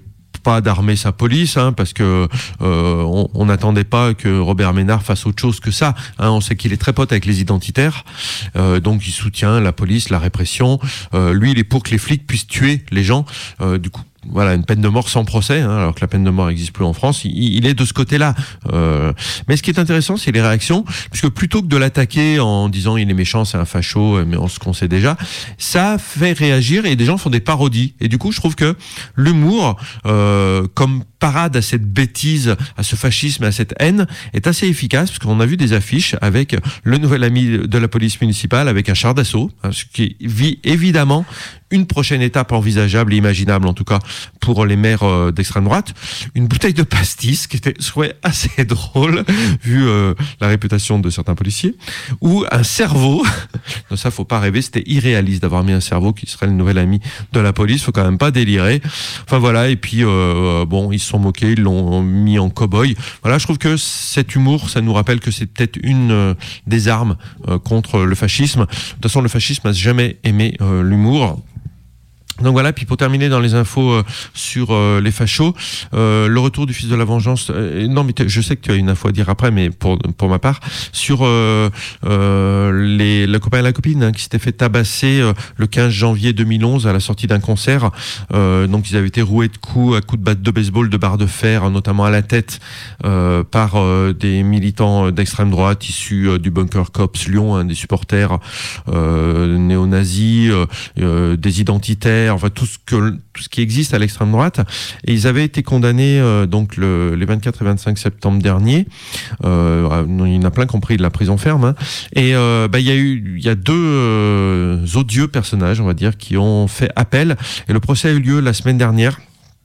pas d'armer sa police, hein, parce que euh, on n'attendait pas que Robert Ménard fasse autre chose que ça. Hein. On sait qu'il est très pote avec les identitaires, euh, donc il soutient la police, la répression. Euh, lui, il est pour que les flics puissent tuer les gens. Euh, du coup, voilà, une peine de mort sans procès, hein, alors que la peine de mort n'existe plus en France. Il, il est de ce côté-là. Euh, mais ce qui est intéressant, c'est les réactions, puisque plutôt que de l'attaquer en disant il est méchant, c'est un facho, mais on se qu'on sait déjà, ça fait réagir et des gens font des parodies. Et du coup, je trouve que l'humour, euh, comme parade à cette bêtise, à ce fascisme, à cette haine, est assez efficace, parce qu'on a vu des affiches avec le nouvel ami de la police municipale, avec un char d'assaut, hein, ce qui vit évidemment une prochaine étape envisageable et imaginable, en tout cas pour les maires euh, d'extrême droite, une bouteille de pastis qui était ouais, assez drôle vu euh, la réputation de certains policiers, ou un cerveau. Non, ça faut pas rêver, c'était irréaliste d'avoir mis un cerveau qui serait le nouvel ami de la police, faut quand même pas délirer. Enfin voilà, et puis euh, bon, ils se sont moqués, ils l'ont mis en cow-boy. Voilà, je trouve que cet humour, ça nous rappelle que c'est peut-être une euh, des armes euh, contre le fascisme. De toute façon, le fascisme n'a jamais aimé euh, l'humour. Donc voilà, puis pour terminer dans les infos euh, sur euh, les fachos, euh, le retour du fils de la vengeance. Euh, non, mais je sais que tu as une info à dire après, mais pour pour ma part, sur euh, euh, les le copain et la copine hein, qui s'étaient fait tabasser euh, le quinze janvier deux mille onze à la sortie d'un concert. Euh, donc ils avaient été roués de coups à coups de batte de baseball, de barres de fer, notamment à la tête, euh, par euh, des militants d'extrême droite issus euh, du Bunker Cops Lyon, hein, des supporters euh, néo-nazis, euh, euh, des identitaires. Enfin tout ce que tout ce qui existe à l'extrême droite, et ils avaient été condamnés euh, donc le, les vingt-quatre et vingt-cinq septembre dernier. Euh, il y en a plein qui ont pris de la prison ferme. Hein. Et euh, bah il y a eu il y a deux euh, odieux personnages, on va dire, qui ont fait appel. Et le procès a eu lieu la semaine dernière.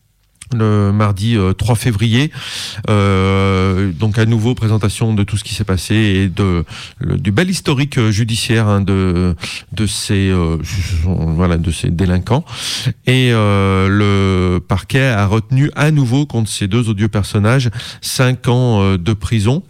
Le mardi euh, trois février, euh, donc à nouveau présentation de tout ce qui s'est passé et de le, du bel historique euh, judiciaire hein, de de ces euh, voilà de ces délinquants, et euh, le parquet a retenu à nouveau contre ces deux odieux personnages cinq ans euh, de prison.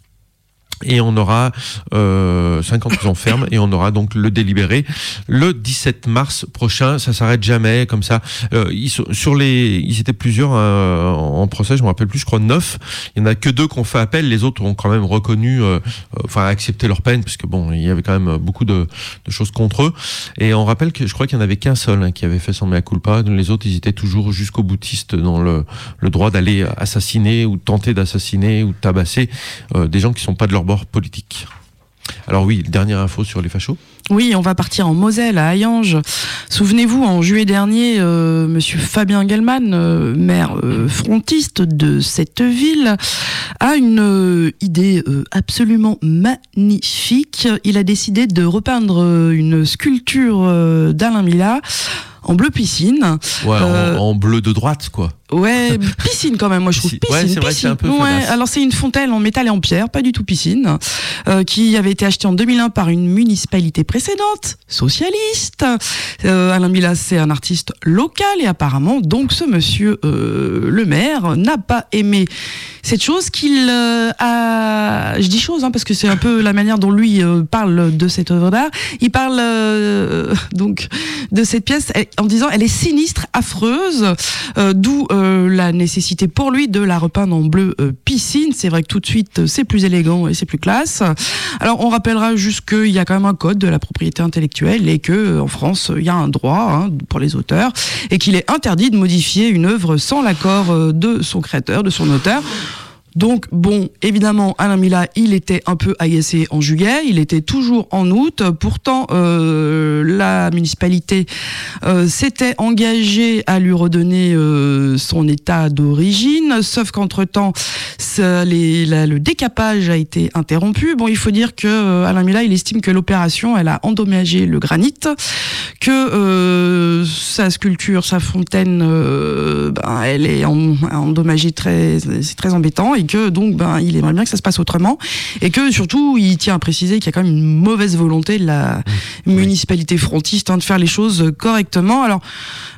Et on aura euh, cinq ans de prison ferme, et on aura donc le délibéré le dix-sept mars prochain. Ça s'arrête jamais comme ça. Euh, ils, sur les, ils étaient plusieurs euh, en procès, je me rappelle plus, je crois neuf. Il y en a que deux qui ont fait appel. Les autres ont quand même reconnu, euh, enfin accepté leur peine, parce que bon, il y avait quand même beaucoup de, de choses contre eux. Et on rappelle que je crois qu'il y en avait qu'un seul hein, qui avait fait son mea culpa. Les autres, ils étaient toujours jusqu'au boutiste dans le, le droit d'aller assassiner ou tenter d'assassiner ou de tabasser euh, des gens qui sont pas de leur bord politique. Alors oui, dernière info sur les fachos. Oui, on va partir en Moselle, à Hayange. Souvenez-vous, en juillet dernier, euh, monsieur Fabien Gellman, euh, maire euh, frontiste de cette ville, a une euh, idée euh, absolument magnifique. Il a décidé de repeindre euh, une sculpture euh, d'Alain Millat en bleu piscine. Ouais, euh, en, en bleu de droite, quoi. Ouais, piscine quand même, moi je trouve piscine. Ouais, c'est vrai piscine. que c'est un peu ouais, fadasse. alors c'est une fontaine en métal et en pierre, pas du tout piscine, euh, qui avait été achetée en deux mille un par une municipalité précédente, socialiste. Euh, Alain Millat, c'est un artiste local, et apparemment, donc ce monsieur euh, le maire n'a pas aimé cette chose qu'il euh, a... Je dis chose, hein, parce que c'est un peu la manière dont lui euh, parle de cette œuvre d'art. Il parle euh, donc de cette pièce en disant elle est sinistre, affreuse, euh, d'où euh, la nécessité pour lui de la repeindre en bleu euh, piscine. C'est vrai que tout de suite c'est plus élégant et c'est plus classe. Alors on rappellera juste qu'il y a quand même un code de la propriété intellectuelle, et que euh, en France il y a un droit hein, pour les auteurs, et qu'il est interdit de modifier une œuvre sans l'accord euh, de son créateur, de son auteur. Donc, bon, évidemment, Alain Millat, il était un peu agacé en juillet, il était toujours en août. Pourtant, euh, la municipalité euh, s'était engagée à lui redonner euh, son état d'origine, sauf qu'entre-temps, ça, les, la, le décapage a été interrompu. Bon, il faut dire que euh, Alain Millat, il estime que l'opération, elle a endommagé le granit, que euh, sa sculpture, sa fontaine, euh, ben, elle est en, endommagée, très, c'est très embêtant, et que donc ben il aimerait bien que ça se passe autrement, et que surtout il tient à préciser qu'il y a quand même une mauvaise volonté de la mmh. municipalité frontiste hein, de faire les choses correctement. Alors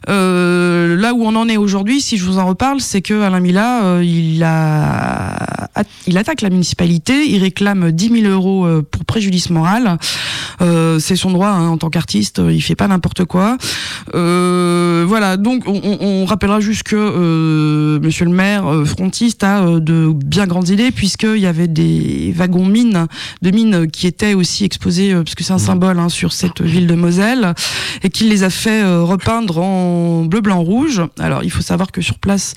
euh, là où on en est aujourd'hui, si je vous en reparle, c'est que Alain Millat euh, il a il attaque la municipalité, il réclame dix mille euros pour préjudice moral. Euh, c'est son droit, hein, en tant qu'artiste, il fait pas n'importe quoi. Euh, voilà, donc on, on rappellera juste que euh, monsieur le maire euh, frontiste a euh, de bien grandes idées, puisqu'il y avait des wagons mines, de mines qui étaient aussi exposés, euh, parce que c'est un mmh. symbole, hein, sur cette ville de Moselle, et qu'il les a fait euh, repeindre en bleu, blanc, rouge. Alors il faut savoir que sur place,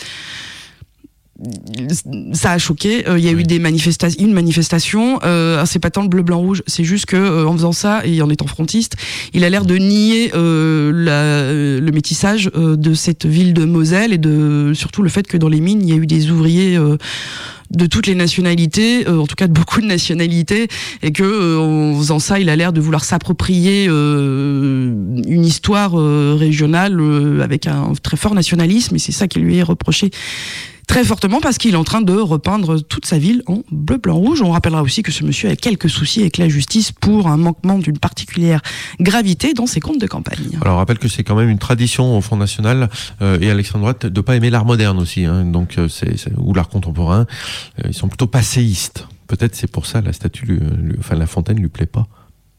ça a choqué. Il euh, y a oui. eu des manifestations, une manifestation. Euh, c'est pas tant le bleu, blanc, rouge. C'est juste que euh, en faisant ça et en étant frontiste, il a l'air de nier euh, la, le métissage euh, de cette ville de Moselle et de surtout le fait que dans les mines, il y a eu des ouvriers euh, de toutes les nationalités, euh, en tout cas de beaucoup de nationalités, et que euh, en faisant ça, il a l'air de vouloir s'approprier euh, une histoire euh, régionale euh, avec un très fort nationalisme, et c'est ça qui lui est reproché très fortement, parce qu'il est en train de repeindre toute sa ville en bleu, blanc, rouge. On rappellera aussi que ce monsieur a quelques soucis avec la justice pour un manquement d'une particulière gravité dans ses comptes de campagne. Alors on rappelle que c'est quand même une tradition au Front National euh, et à l'extrême droite de pas aimer l'art moderne aussi, hein, donc euh, c'est, c'est, ou l'art contemporain. Euh, ils sont plutôt passéistes. Peut-être c'est pour ça la statue, lui, lui, enfin la fontaine lui plaît pas.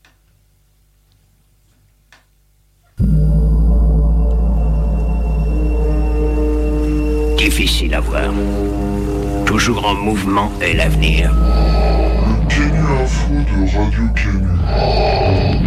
Difficile à voir. Toujours en mouvement est l'avenir. Le Canu Info de Radio Canu.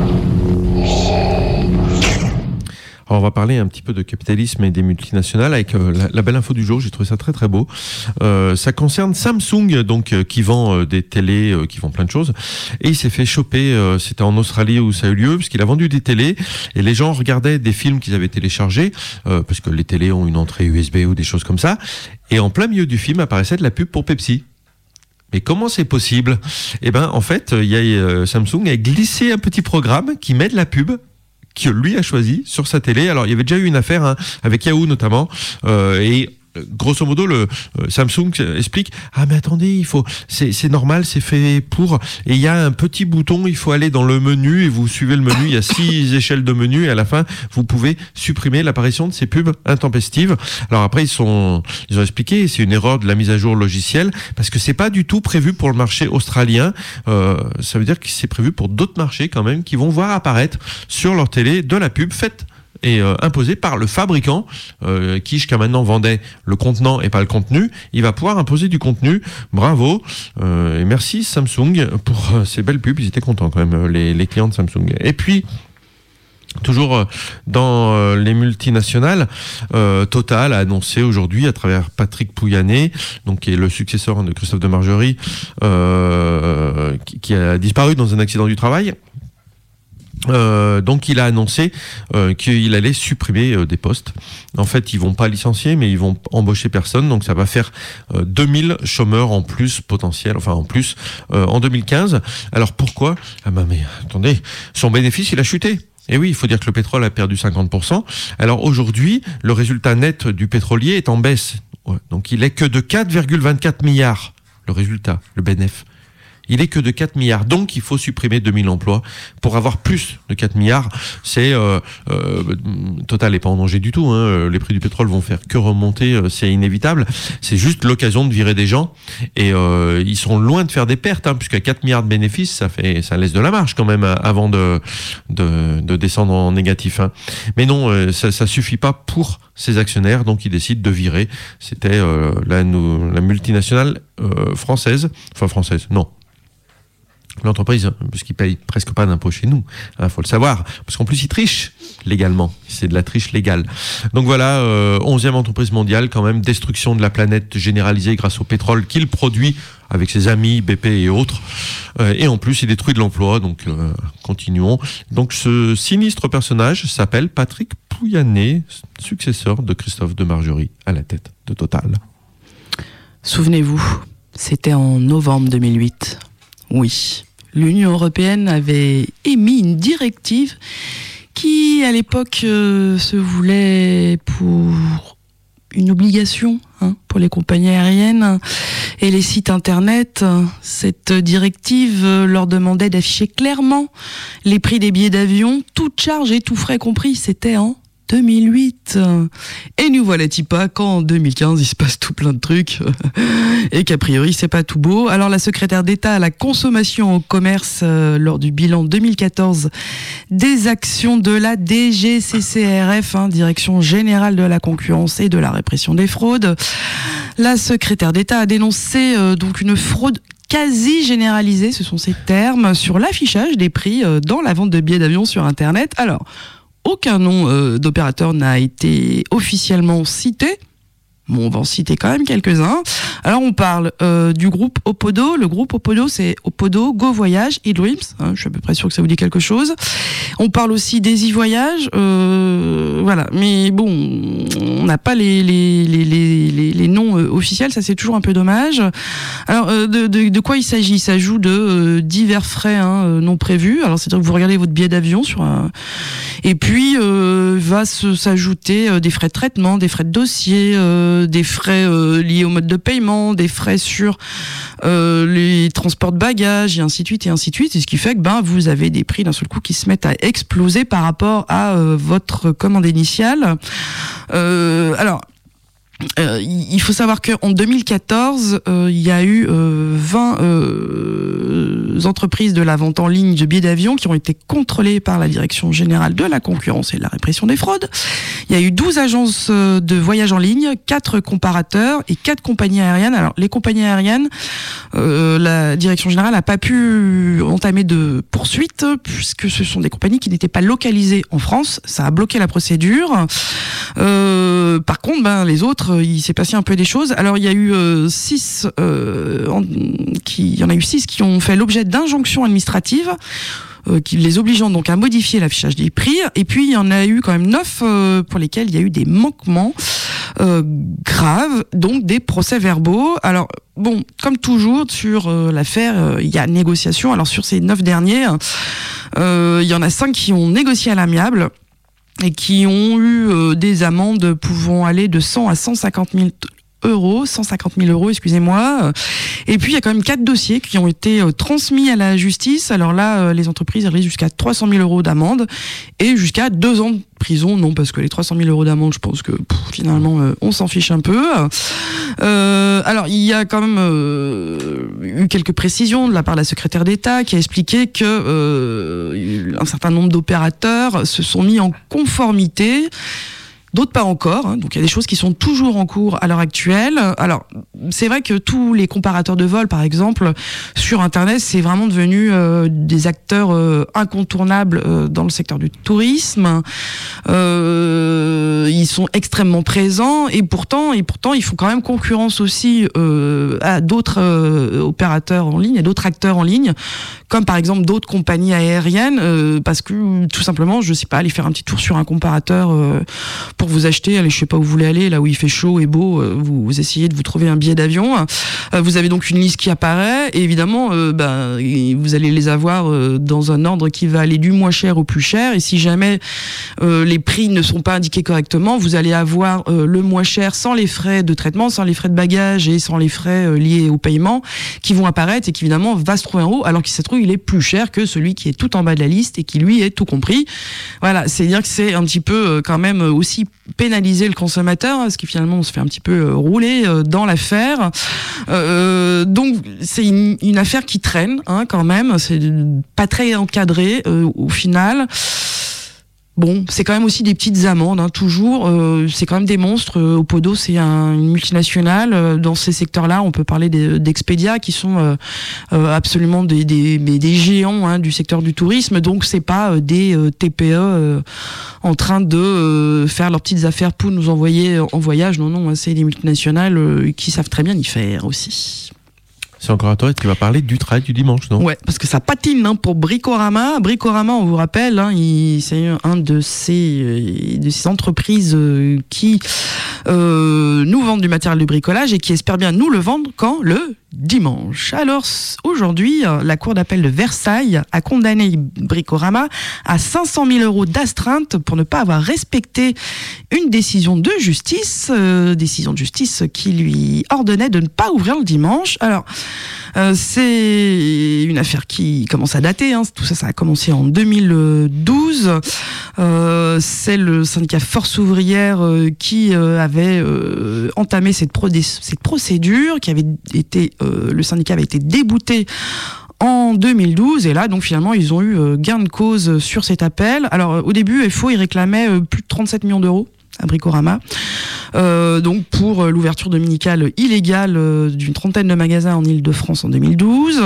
Alors on va parler un petit peu de capitalisme et des multinationales avec euh, la, la belle info du jour. J'ai trouvé ça très très beau. Euh, ça concerne Samsung, donc euh, qui vend euh, des télés, euh, qui vend plein de choses. Et il s'est fait choper. Euh, c'était en Australie où ça a eu lieu, parce qu'il a vendu des télés et les gens regardaient des films qu'ils avaient téléchargés, euh, parce que les télés ont une entrée U S B ou des choses comme ça. Et en plein milieu du film apparaissait de la pub pour Pepsi. Mais comment c'est possible ? Eh ben en fait, il y a euh, Samsung a glissé un petit programme qui met de la pub que lui a choisi sur sa télé. Alors il y avait déjà eu une affaire, hein, avec Yahoo notamment, euh, et grosso modo le euh, Samsung explique ah mais attendez, il faut c'est c'est normal, c'est fait pour, et il y a un petit bouton, il faut aller dans le menu et vous suivez le menu, il y a six échelles de menu et à la fin vous pouvez supprimer l'apparition de ces pubs intempestives. Alors après ils sont ils ont expliqué c'est une erreur de la mise à jour logicielle, parce que c'est pas du tout prévu pour le marché australien. Euh, ça veut dire que c'est prévu pour d'autres marchés quand même, qui vont voir apparaître sur leur télé de la pub faite et euh, imposé par le fabricant euh, qui jusqu'à maintenant vendait le contenant et pas le contenu. Il va pouvoir imposer du contenu. Bravo euh, et merci Samsung pour euh, ces belles pubs. Ils étaient contents quand même, les, les clients de Samsung. Et puis toujours dans euh, les multinationales, euh, Total a annoncé aujourd'hui, à travers Patrick Pouyanné, donc qui est le successeur de Christophe Demargerie, euh, qui, qui a disparu dans un accident du travail. Euh, donc il a annoncé euh, qu'il allait supprimer euh, des postes. En fait, ils vont pas licencier, mais ils vont embaucher personne. Donc ça va faire euh, deux mille chômeurs en plus potentiels, enfin en plus euh, en deux mille quinze. Alors pourquoi ? Ah ben mais attendez, son bénéfice il a chuté. Et oui, il faut dire que le pétrole a perdu cinquante pour cent. Alors aujourd'hui, le résultat net du pétrolier est en baisse. Ouais, donc il est que de quatre virgule vingt-quatre milliards. Le résultat, le bénéfice. Il est que de quatre milliards. Donc, il faut supprimer deux mille emplois pour avoir plus de quatre milliards. C'est euh, euh, Total n'est pas en danger du tout, hein. Les prix du pétrole vont faire que remonter, c'est inévitable. C'est juste l'occasion de virer des gens. Et euh, ils sont loin de faire des pertes, hein, puisqu'à quatre milliards de bénéfices, ça fait, ça laisse de la marge quand même avant de, de, de descendre en négatif, hein. Mais non, ça, ça suffit pas pour ces actionnaires, donc ils décident de virer. C'était euh, la, la multinationale euh, française, enfin française, non. L'entreprise, parce qu'ils payent presque pas d'impôts chez nous, il hein, faut le savoir, parce qu'en plus ils trichent légalement, c'est de la triche légale. Donc voilà, euh, onzième entreprise mondiale quand même, destruction de la planète généralisée grâce au pétrole qu'il produit avec ses amis B P et autres, euh, et en plus il détruit de l'emploi, donc euh, continuons. Donc ce sinistre personnage s'appelle Patrick Pouyanné, successeur de Christophe Demargerie à la tête de Total. Souvenez-vous, c'était en novembre deux mille huit. Oui, l'Union européenne avait émis une directive qui, à l'époque, euh, se voulait pour une obligation hein, pour les compagnies aériennes et les sites internet. Cette directive leur demandait d'afficher clairement les prix des billets d'avion, toutes charges et tout frais compris. C'était en deux mille huit. Et nous voilà-t-il pas qu'en deux mille quinze, il se passe tout plein de trucs et qu'a priori, c'est pas tout beau. Alors, la secrétaire d'État à la consommation au commerce, euh, lors du bilan deux mille quatorze des actions de la D G C C R F, hein, Direction Générale de la Concurrence et de la Répression des Fraudes, la secrétaire d'État a dénoncé euh, donc une fraude quasi généralisée, ce sont ses termes, sur l'affichage des prix euh, dans la vente de billets d'avion sur Internet. Alors, aucun nom euh, d'opérateur n'a été officiellement cité. Bon, on va en citer quand même quelques-uns. Alors, on parle euh, du groupe Opodo. Le groupe Opodo, c'est Opodo, Go Voyage, eDreams. Hein, je suis à peu près sûr que ça vous dit quelque chose. On parle aussi des e-voyages. Euh, voilà. Mais bon, on n'a pas les, les, les, les, les noms euh, officiels. Ça, c'est toujours un peu dommage. Alors, euh, de, de, de quoi il s'agit ? Il s'agit de euh, divers frais hein, euh, non prévus. Alors, c'est-à-dire que vous regardez votre billet d'avion sur un... Et puis, euh, va se, s'ajouter euh, des frais de traitement, des frais de dossier, euh, des frais euh, liés au mode de paiement, des frais sur euh, les transports de bagages, et ainsi de suite, et ainsi de suite. Et ce qui fait que ben, vous avez des prix d'un seul coup qui se mettent à exploser par rapport à euh, votre commande initiale. Euh, alors, Euh, il faut savoir qu'en deux mille quatorze, euh, il y a eu euh, vingt euh, entreprises de la vente en ligne de billets d'avion qui ont été contrôlées par la Direction Générale de la Concurrence et de la Répression des Fraudes. Il y a eu douze agences de voyage en ligne, quatre comparateurs et quatre compagnies aériennes. Alors, les compagnies aériennes, euh, la Direction Générale n'a pas pu entamer de poursuite puisque ce sont des compagnies qui n'étaient pas localisées en France. Ça a bloqué la procédure. Euh, par contre, ben, les autres, il s'est passé un peu des choses. Alors, il y a eu euh, six, euh, en, qui, il y en a eu six qui ont fait l'objet d'injonctions administratives, euh, qui les obligeant donc à modifier l'affichage des prix. Et puis, il y en a eu quand même neuf euh, pour lesquels il y a eu des manquements euh, graves, donc des procès-verbaux. Alors, bon, comme toujours sur euh, l'affaire, euh, il y a négociation. Alors, sur ces neuf derniers, euh, il y en a cinq qui ont négocié à l'amiable et qui ont eu euh, des amendes pouvant aller de cent à cent cinquante mille euros, cent cinquante mille euros, excusez-moi. Et puis, il y a quand même quatre dossiers qui ont été euh, transmis à la justice. Alors là, euh, les entreprises risquent jusqu'à trois cent mille euros d'amende et jusqu'à deux ans de prison. Non, parce que les trois cent mille euros d'amende, je pense que pff, finalement, euh, on s'en fiche un peu. Euh, alors, il y a quand même euh, eu quelques précisions de la part de la secrétaire d'État qui a expliqué que euh, un certain nombre d'opérateurs se sont mis en conformité. D'autres pas encore, hein. Donc il y a des choses qui sont toujours en cours à l'heure actuelle. Alors c'est vrai que tous les comparateurs de vol, par exemple, sur Internet, c'est vraiment devenu euh, des acteurs euh, incontournables euh, dans le secteur du tourisme. Euh, ils sont extrêmement présents et pourtant, et pourtant, ils font quand même concurrence aussi euh, à d'autres euh, opérateurs en ligne, à d'autres acteurs en ligne, comme par exemple d'autres compagnies aériennes, euh, parce que tout simplement, je sais pas, aller faire un petit tour sur un comparateur. Euh, pour vous acheter, allez, je sais pas où vous voulez aller, là où il fait chaud et beau, euh, vous, vous essayez de vous trouver un billet d'avion. Euh, vous avez donc une liste qui apparaît, et évidemment, euh, ben, vous allez les avoir euh, dans un ordre qui va aller du moins cher au plus cher, et si jamais euh, les prix ne sont pas indiqués correctement, vous allez avoir euh, le moins cher sans les frais de traitement, sans les frais de bagage et sans les frais euh, liés au paiement qui vont apparaître et qui évidemment va se trouver en haut, alors qu'il se trouve il est plus cher que celui qui est tout en bas de la liste et qui lui est tout compris. Voilà, c'est-à-dire que c'est un petit peu euh, quand même aussi pénaliser le consommateur, parce que finalement on se fait un petit peu rouler dans l'affaire. Euh, donc c'est une, une affaire qui traîne hein, quand même, c'est pas très encadré euh, au final. Bon, c'est quand même aussi des petites amendes, hein, toujours. Euh, c'est quand même des monstres. Euh, Opodo, c'est un, une multinationale. Euh, dans ces secteurs-là, on peut parler des, d'Expedia, qui sont euh, euh, absolument des, des, des géants hein, du secteur du tourisme. Donc, c'est pas euh, des euh, T P E euh, en train de euh, faire leurs petites affaires pour nous envoyer en voyage. Non, non, c'est des multinationales euh, qui savent très bien y faire aussi. C'est encore à toi, tu vas parler du travail du dimanche, non ? Ouais, parce que ça patine hein, pour Bricorama. Bricorama, on vous rappelle, hein, il, c'est un de ces, de ces entreprises euh, qui euh, nous vendre du matériel de bricolage et qui espèrent bien nous le vendre quand le dimanche. Alors aujourd'hui, la Cour d'appel de Versailles a condamné Bricorama à cinq cent mille euros d'astreinte pour ne pas avoir respecté une décision de justice, euh, décision de justice qui lui ordonnait de ne pas ouvrir le dimanche. Alors euh, c'est une affaire qui commence à dater, hein. Tout ça, ça a commencé en deux mille douze. Euh, c'est le syndicat Force Ouvrière euh, qui euh, avait euh, entamé cette, pro- cette procédure, qui avait été Euh, le syndicat avait été débouté en deux mille douze et là donc finalement ils ont eu euh, gain de cause sur cet appel. Alors euh, au début F O il réclamait euh, plus de trente-sept millions d'euros à Bricorama, euh, donc pour euh, l'ouverture dominicale illégale euh, d'une trentaine de magasins en Île-de-France en deux mille douze.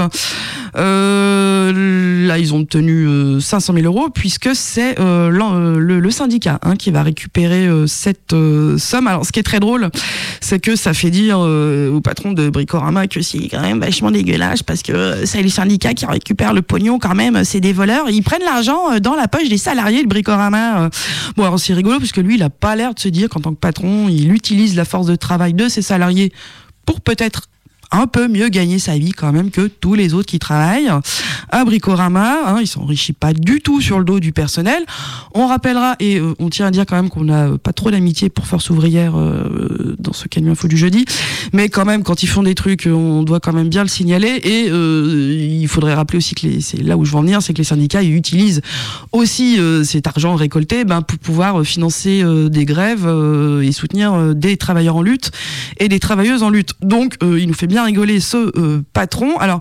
Euh, là, ils ont obtenu euh, cinq cent mille euros puisque c'est euh, le, le syndicat hein, qui va récupérer euh, cette euh, somme. Alors, ce qui est très drôle, c'est que ça fait dire euh, au patron de Bricorama que c'est quand même vachement dégueulasse parce que euh, c'est les syndicats qui récupèrent le pognon quand même, c'est des voleurs. Ils prennent l'argent euh, dans la poche des salariés de Bricorama. Euh. Bon, alors c'est rigolo parce que lui, il a pas l'air de se dire qu'en tant que patron, il utilise la force de travail de ses salariés pour peut-être un peu mieux gagner sa vie quand même que tous les autres qui travaillent à Bricorama. Hein, il s'enrichit pas du tout sur le dos du personnel. On rappellera, et euh, on tient à dire quand même qu'on n'a pas trop d'amitié pour Force Ouvrière euh, dans ce Canu Info du jeudi, mais quand même quand ils font des trucs, on doit quand même bien le signaler. Et euh, il faudrait rappeler aussi que les, c'est là où je veux en venir, c'est que les syndicats ils utilisent aussi euh, cet argent récolté ben, pour pouvoir euh, financer euh, des grèves euh, et soutenir euh, des travailleurs en lutte et des travailleuses en lutte. Donc euh, il nous fait bien rigoler ce euh, patron. Alors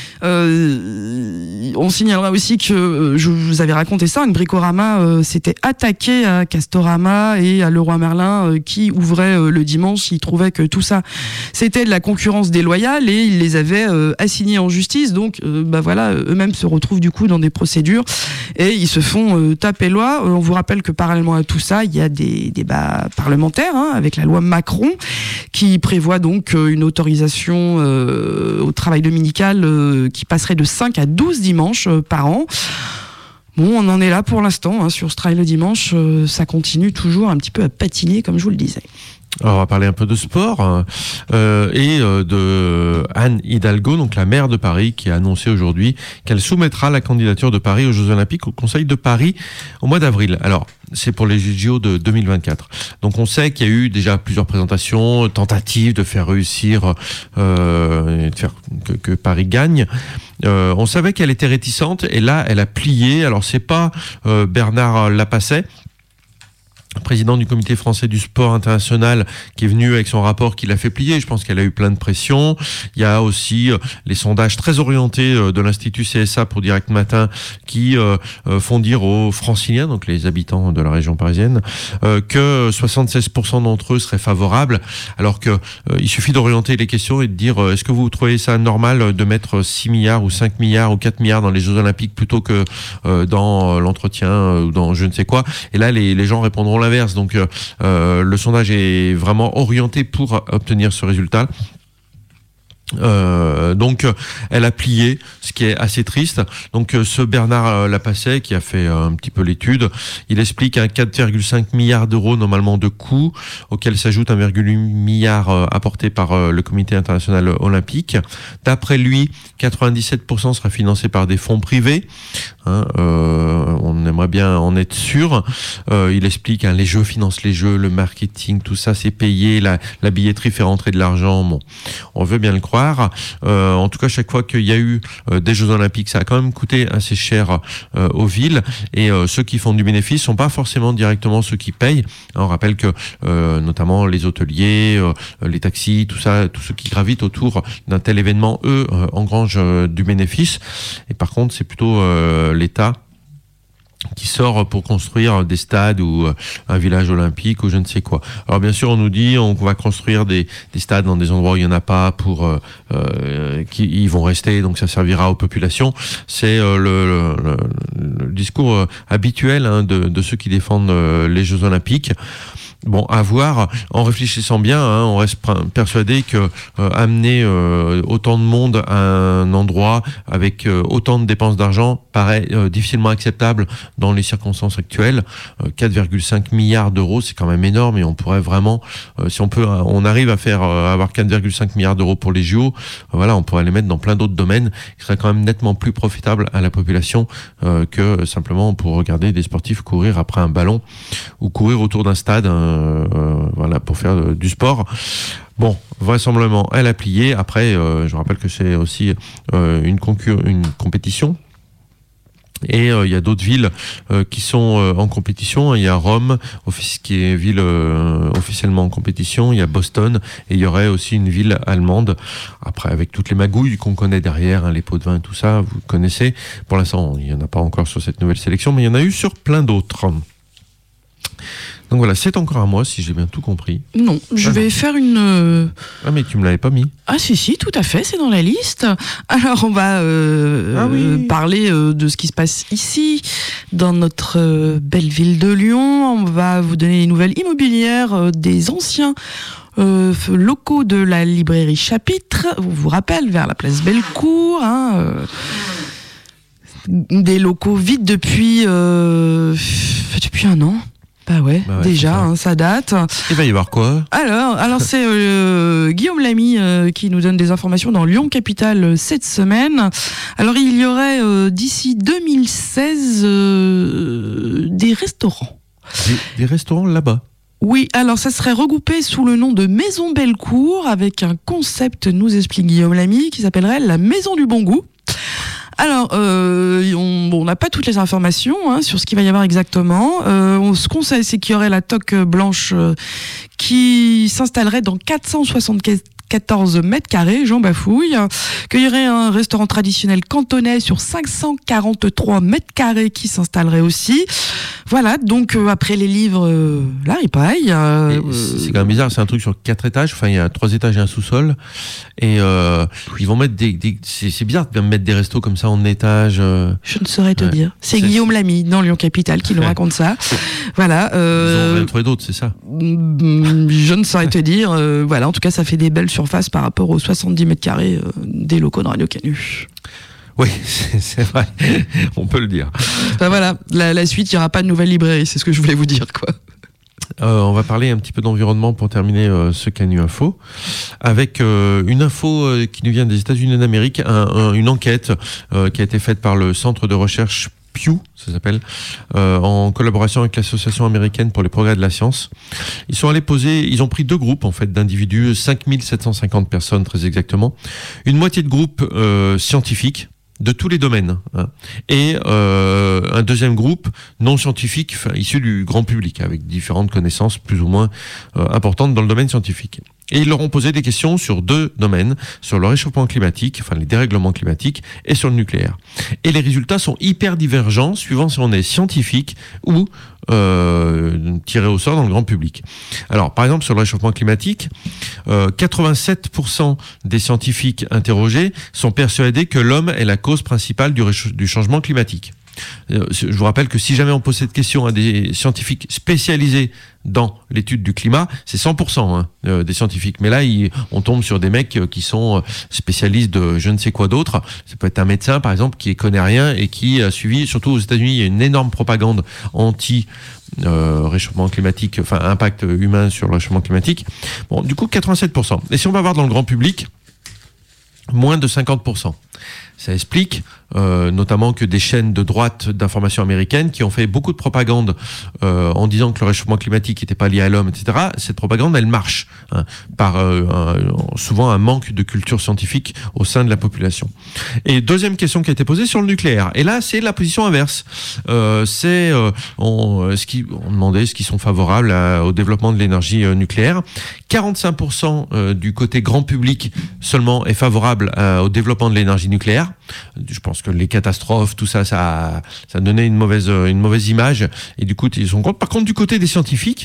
euh, on signalera aussi que euh, je vous avais raconté ça, que Bricorama euh, s'était attaqué à Castorama et à Leroy Merlin euh, qui ouvraient euh, le dimanche. Ils trouvaient que tout ça c'était de la concurrence déloyale et ils les avaient euh, assignés en justice. Donc euh, bah voilà, eux-mêmes se retrouvent du coup dans des procédures et ils se font euh, taper loi. Euh, on vous rappelle que parallèlement à tout ça, il y a des débats parlementaires hein, avec la loi Macron qui prévoit donc euh, une autorisation euh, au travail dominical euh, qui passerait de cinq à douze dimanches euh, par an. Bon, on en est là pour l'instant, hein, sur ce travail le dimanche, euh, ça continue toujours un petit peu à patiner, comme je vous le disais. Alors, on va parler un peu de sport euh, et euh, de Anne Hidalgo, donc la maire de Paris, qui a annoncé aujourd'hui qu'elle soumettra la candidature de Paris aux Jeux Olympiques au Conseil de Paris au mois d'avril. Alors, c'est pour les J O de deux mille vingt-quatre. Donc, on sait qu'il y a eu déjà plusieurs présentations, tentatives de faire réussir, euh, de faire que, que Paris gagne. Euh, on savait qu'elle était réticente et là, elle a plié. Alors, c'est pas euh, Bernard Lapasset, président du comité français du sport international, qui est venu avec son rapport qui l'a fait plier. Je pense qu'elle a eu plein de pression. Il y a aussi euh, les sondages très orientés euh, de l'Institut C S A pour Direct Matin qui euh, euh, font dire aux franciliens, donc les habitants de la région parisienne, euh, que soixante-seize pour cent d'entre eux seraient favorables, alors que euh, il suffit d'orienter les questions et de dire euh, est-ce que vous trouvez ça normal de mettre six milliards ou cinq milliards ou quatre milliards dans les Jeux Olympiques plutôt que euh, dans l'entretien euh, ou dans je ne sais quoi. Et là, les, les gens répondront l'inverse. Donc euh, le sondage est vraiment orienté pour obtenir ce résultat. Euh, donc elle a plié, ce qui est assez triste. Donc ce Bernard Lapasset qui a fait un petit peu l'étude, il explique un quatre virgule cinq milliards d'euros normalement de coûts, auquel s'ajoute un virgule huit milliard apporté par le Comité international olympique. D'après lui, quatre-vingt-dix-sept pour cent sera financé par des fonds privés. Hein, euh, on aimerait bien en être sûr. Euh, il explique, hein, les jeux financent les jeux, le marketing, tout ça c'est payé, la, la billetterie fait rentrer de l'argent. Bon, on veut bien le croire. Euh, en tout cas, chaque fois qu'il y a eu euh, des Jeux Olympiques, ça a quand même coûté assez cher euh, aux villes. Et euh, ceux qui font du bénéfice sont pas forcément directement ceux qui payent. On rappelle que euh, notamment les hôteliers, euh, les taxis, tout ça, tous ceux qui gravitent autour d'un tel événement, eux, euh, engrangent euh, du bénéfice. Et par contre, c'est plutôt euh, l'État qui sort pour construire des stades ou un village olympique ou je ne sais quoi. Alors bien sûr, on nous dit on va construire des, des stades dans des endroits où il n'y en a pas pour euh, euh, qui ils vont rester, donc ça servira aux populations. C'est euh, le, le, le discours euh, habituel hein, de, de ceux qui défendent euh, les Jeux Olympiques. Bon, à voir. En réfléchissant bien, hein, on reste persuadé que euh, amener euh, autant de monde à un endroit avec euh, autant de dépenses d'argent paraît euh, difficilement acceptable dans les circonstances actuelles. Euh, quatre virgule cinq milliards d'euros, c'est quand même énorme, et on pourrait vraiment, euh, si on peut, on arrive à faire euh, avoir quatre virgule cinq milliards d'euros pour les J O, euh, voilà, on pourrait les mettre dans plein d'autres domaines qui seraient quand même nettement plus profitables à la population euh, que simplement pour regarder des sportifs courir après un ballon ou courir autour d'un stade. Euh, Euh, voilà, pour faire euh, du sport. Bon, vraisemblablement, elle a plié. Après, euh, je rappelle que c'est aussi euh, une, concur- une compétition. Et il euh, y a d'autres villes euh, qui sont euh, en compétition. Il y a Rome, office, qui est ville euh, officiellement en compétition. Il y a Boston, et il y aurait aussi une ville allemande. Après, avec toutes les magouilles qu'on connaît derrière, hein, les pots de vin, tout ça, vous connaissez. Pour l'instant, il n'y en a pas encore sur cette nouvelle sélection, mais il y en a eu sur plein d'autres. Donc voilà, c'est encore à moi, si j'ai bien tout compris. Non, je ah vais non. faire une... Euh... Ah, mais tu me l'avais pas mis. Ah si, si, tout à fait, c'est dans la liste. Alors, on va euh, ah, oui. euh, parler euh, de ce qui se passe ici, dans notre euh, belle ville de Lyon. On va vous donner les nouvelles immobilières euh, des anciens euh, locaux de la librairie Chapitre. On vous rappelle, vers la place Bellecour, hein, euh, des locaux vides depuis, euh, depuis un an. Bah ouais, bah ouais déjà, ça. Hein, ça date. Il va y avoir quoi ? Alors, alors c'est euh, Guillaume Lamy euh, qui nous donne des informations dans Lyon Capitale euh, cette semaine. Alors, il y aurait euh, d'ici deux mille seize euh, des restaurants. Des, des restaurants là-bas ? Oui, alors ça serait regroupé sous le nom de Maison Bellecour avec un concept, nous explique Guillaume Lamy, qui s'appellerait la Maison du Bon Goût. Alors, euh, on n'a pas toutes les informations hein, sur ce qu'il va y avoir exactement. Euh, on, ce qu'on sait, c'est qu'il y aurait la toque blanche euh, qui s'installerait dans quatre cent soixante-quatorze mètres carrés, Jean Bafouille, qu'il y aurait un restaurant traditionnel cantonais sur cinq cent quarante-trois mètres carrés qui s'installerait aussi. Voilà, donc euh, après les livres, euh, là, il paille. Euh, c'est quand même bizarre, c'est un truc sur quatre étages, enfin il y a trois étages et un sous-sol, et euh, ils vont mettre des, des c'est, c'est bizarre de mettre des restos comme ça en étage. Euh, Je ne saurais te ouais. dire. C'est, c'est Guillaume Lamy dans Lyon Capitale qui nous raconte ça. Voilà. Euh, ils ont rien trouvé d'autre, c'est ça ? Je ne saurais te dire. Euh, voilà, en tout cas, ça fait des belles surfaces par rapport aux soixante-dix mètres carrés euh, des locaux de Radio Canu. Oui, c'est, c'est vrai, on peut le dire. Ben voilà, la, la suite, il n'y aura pas de nouvelle librairie, c'est ce que je voulais vous dire, quoi. Euh, on va parler un petit peu d'environnement pour terminer euh, ce Canu Info, avec euh, une info euh, qui nous vient des États-Unis d'Amérique, un, un, une enquête euh, qui a été faite par le centre de recherche Pew, ça s'appelle, euh, en collaboration avec l'Association américaine pour les progrès de la science. Ils sont allés poser, ils ont pris deux groupes en fait d'individus, cinq mille sept cent cinquante personnes très exactement, une moitié de groupes euh, scientifiques de tous les domaines, hein, et euh, un deuxième groupe non scientifique, enfin, issu du grand public, avec différentes connaissances plus ou moins euh, importantes dans le domaine scientifique. Et ils leur ont posé des questions sur deux domaines, sur le réchauffement climatique, enfin les dérèglements climatiques, et sur le nucléaire. Et les résultats sont hyper divergents, suivant si on est scientifique ou euh, tiré au sort dans le grand public. Alors, par exemple, sur le réchauffement climatique, euh, quatre-vingt-sept pour cent des scientifiques interrogés sont persuadés que l'homme est la cause principale du, récha- du changement climatique. Je vous rappelle que si jamais on pose cette question à des scientifiques spécialisés dans l'étude du climat, c'est cent pour cent hein, euh, des scientifiques. Mais là, il, on tombe sur des mecs qui sont spécialistes de je ne sais quoi d'autre. Ça peut être un médecin, par exemple, qui connaît rien et qui a suivi, surtout aux États-Unis, il y a une énorme propagande anti euh, réchauffement climatique, enfin impact humain sur le réchauffement climatique. Bon, du coup, quatre-vingt-sept pour cent. Et si on va voir dans le grand public, moins de cinquante pour cent. Ça explique euh, notamment que des chaînes de droite d'information américaines qui ont fait beaucoup de propagande euh, en disant que le réchauffement climatique n'était pas lié à l'homme, et cetera. Cette propagande, elle marche hein, par euh, un, souvent un manque de culture scientifique au sein de la population. Et deuxième question qui a été posée sur le nucléaire. Et là, c'est la position inverse. Euh, c'est euh, on, ce qui, on demandait est-ce qu'ils sont favorables à, au développement de l'énergie euh, nucléaire. quarante-cinq pour cent euh, du côté grand public seulement est favorable à, au développement de l'énergie nucléaire. Je pense que les catastrophes, tout ça, ça, ça donnait une mauvaise, une mauvaise image. Et du coup, ils sont contre. Par contre, du côté des scientifiques,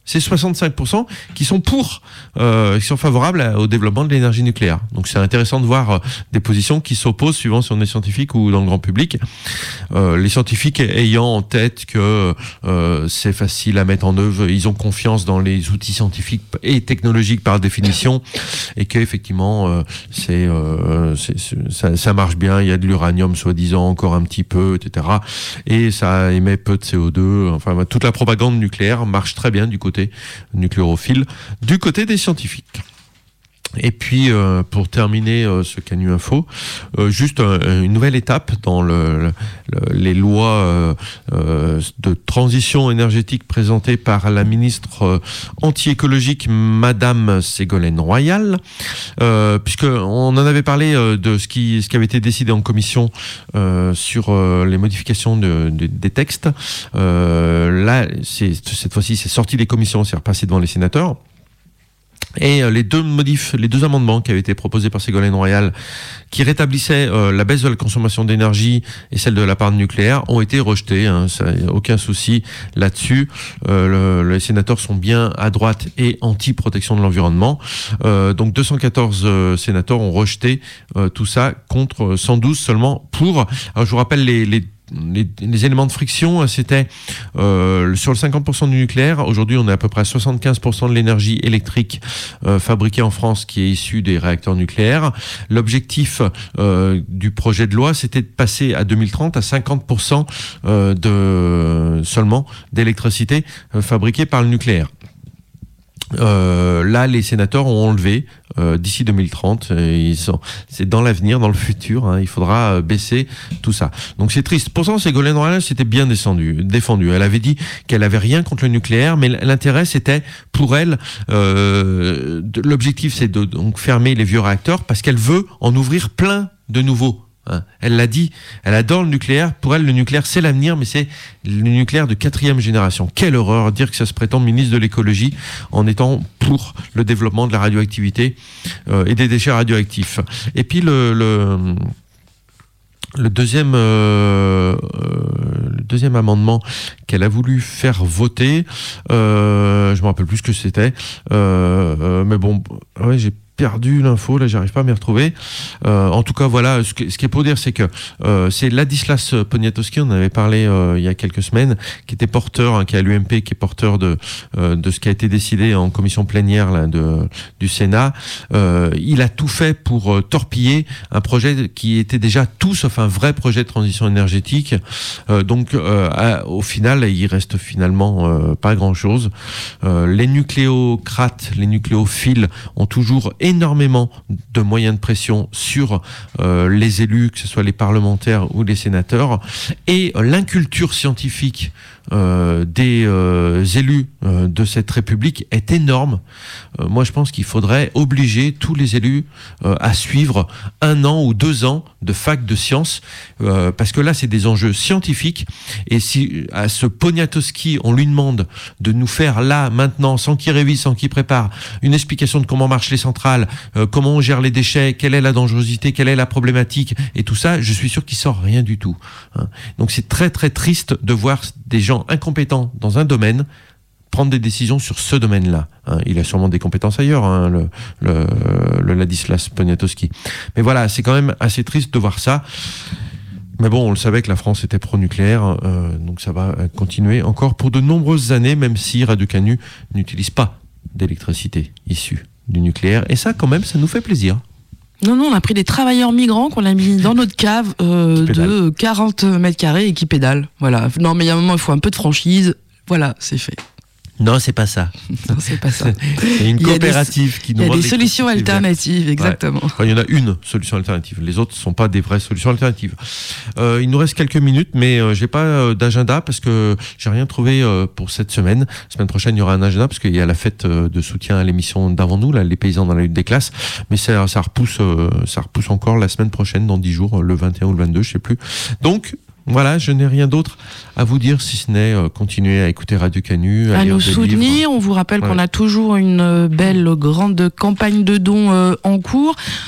c'est soixante-cinq pour cent qui sont pour, euh, qui sont favorables au développement de l'énergie nucléaire. Donc c'est intéressant de voir euh, des positions qui s'opposent suivant si on est scientifique ou dans le grand public. Euh, les scientifiques ayant en tête que euh, c'est facile à mettre en œuvre, ils ont confiance dans les outils scientifiques et technologiques par définition, et qu'effectivement euh, c'est, euh, c'est, c'est ça, ça marche bien. Il y a de l'uranium soi-disant encore un petit peu, et cetera. Et ça émet peu de C O deux. Enfin, toute la propagande nucléaire marche très bien du côté nucléarophile, du côté des scientifiques. Et puis, euh, pour terminer euh, ce Canu Info, euh, juste euh, une nouvelle étape dans le, le, les lois euh, euh, de transition énergétique présentées par la ministre euh, anti-écologique, Madame Ségolène Royal, euh, puisqu'on en avait parlé euh, de ce qui, ce qui avait été décidé en commission euh, sur euh, les modifications de, de, des textes. Euh, là, c'est, cette fois-ci, c'est sorti des commissions, c'est repassé devant les sénateurs. Et les deux modifs, les deux amendements qui avaient été proposés par Ségolène Royal, qui rétablissaient euh, la baisse de la consommation d'énergie et celle de la part nucléaire, ont été rejetés. Hein, ça, aucun souci là-dessus. Euh, le, les sénateurs sont bien à droite et anti-protection de l'environnement. Euh, donc deux cent quatorze euh, sénateurs ont rejeté euh, tout ça contre cent douze seulement pour. Alors je vous rappelle les, les Les, les éléments de friction, c'était euh, sur le cinquante pour cent du nucléaire. Aujourd'hui, on est à peu près à soixante-quinze pour cent de l'énergie électrique euh, fabriquée en France qui est issue des réacteurs nucléaires. L'objectif euh, du projet de loi, c'était de passer à deux mille trente à cinquante pour cent euh, de, seulement d'électricité euh, fabriquée par le nucléaire. Euh, là, les sénateurs ont enlevé euh, d'ici deux mille trente. Ils sont, c'est dans l'avenir, dans le futur. Hein, il faudra euh, baisser tout ça. Donc c'est triste. Pourtant, Ségolène Royal s'était bien descendu, défendue. Elle avait dit qu'elle avait rien contre le nucléaire, mais l'intérêt c'était pour elle. Euh, de, l'objectif, c'est de donc fermer les vieux réacteurs parce qu'elle veut en ouvrir plein de nouveaux. Hein. Elle l'a dit, elle adore le nucléaire. Pour elle, le nucléaire, c'est l'avenir, mais c'est le nucléaire de quatrième génération. Quelle horreur dire que ça se prétend ministre de l'écologie en étant pour le développement de la radioactivité euh, et des déchets radioactifs. Et puis le... le Le deuxième, euh, le deuxième amendement qu'elle a voulu faire voter, euh, je me rappelle plus ce que c'était, euh, euh, mais bon, ouais, j'ai perdu l'info, là j'arrive pas à m'y retrouver. Euh, en tout cas, voilà, ce, que, ce qui est pour dire, c'est que euh, c'est Ladislas Poniatowski, on en avait parlé euh, il y a quelques semaines, qui était porteur, hein, qui est à l'U M P, qui est porteur de euh, de ce qui a été décidé en commission plénière là, de, du Sénat. Euh, il a tout fait pour euh, torpiller un projet qui était déjà tout sauf un vrai projet de transition énergétique. Euh, donc, euh, à, au final, il reste finalement euh, pas grand-chose. Euh, les nucléocrates, les nucléophiles ont toujours énormément de moyens de pression sur euh, les élus, que ce soit les parlementaires ou les sénateurs, et euh, l'inculture scientifique euh, des euh, élus euh, de cette République est énorme. Euh, moi, je pense qu'il faudrait obliger tous les élus euh, à suivre un an ou deux ans de fac de sciences, euh, parce que là, c'est des enjeux scientifiques. Et si à ce Poniatowski, on lui demande de nous faire là, maintenant, sans qu'il révise, sans qu'il prépare, une explication de comment marchent les centrales, euh, comment on gère les déchets, quelle est la dangerosité, quelle est la problématique, et tout ça, je suis sûr qu'il sort rien du tout. Hein. Donc c'est très très triste de voir des gens incompétents dans un domaine prendre des décisions sur ce domaine-là. Hein. Il a sûrement des compétences ailleurs, hein, le, le, le Ladislas Poniatowski. Mais voilà, c'est quand même assez triste de voir ça. Mais bon, on le savait que la France était pro-nucléaire, euh, donc ça va continuer encore pour de nombreuses années, même si Radio Canu n'utilise pas d'électricité issue du nucléaire. Et ça, quand même, ça nous fait plaisir. Non, non, on a pris des travailleurs migrants qu'on a mis dans notre cave euh, de quarante mètres carrés et qui pédalent. Voilà. Non, mais il y a un moment, il faut un peu de franchise. Voilà, c'est fait. Non, c'est pas ça. Non, c'est pas ça. Il y a une coopérative qui nous Il y a des solutions alternatives, exactement. Ouais. Enfin, il y en a une solution alternative. Les autres ne sont pas des vraies solutions alternatives. Euh, il nous reste quelques minutes, mais euh, j'ai pas euh, d'agenda parce que j'ai rien trouvé euh, pour cette semaine. La semaine prochaine, il y aura un agenda parce qu'il y a la fête euh, de soutien à l'émission d'avant nous, là, les paysans dans la lutte des classes. Mais ça, ça repousse, euh, ça repousse encore la semaine prochaine, dans dix jours, le vingt et un ou le vingt-deux, je sais plus. Donc, voilà, je n'ai rien d'autre à vous dire si ce n'est euh, continuer à écouter Radio Canu, à, à lire nous des soutenir. livres. On vous rappelle ouais. qu'on a toujours une belle grande campagne de dons euh, en cours. Euh,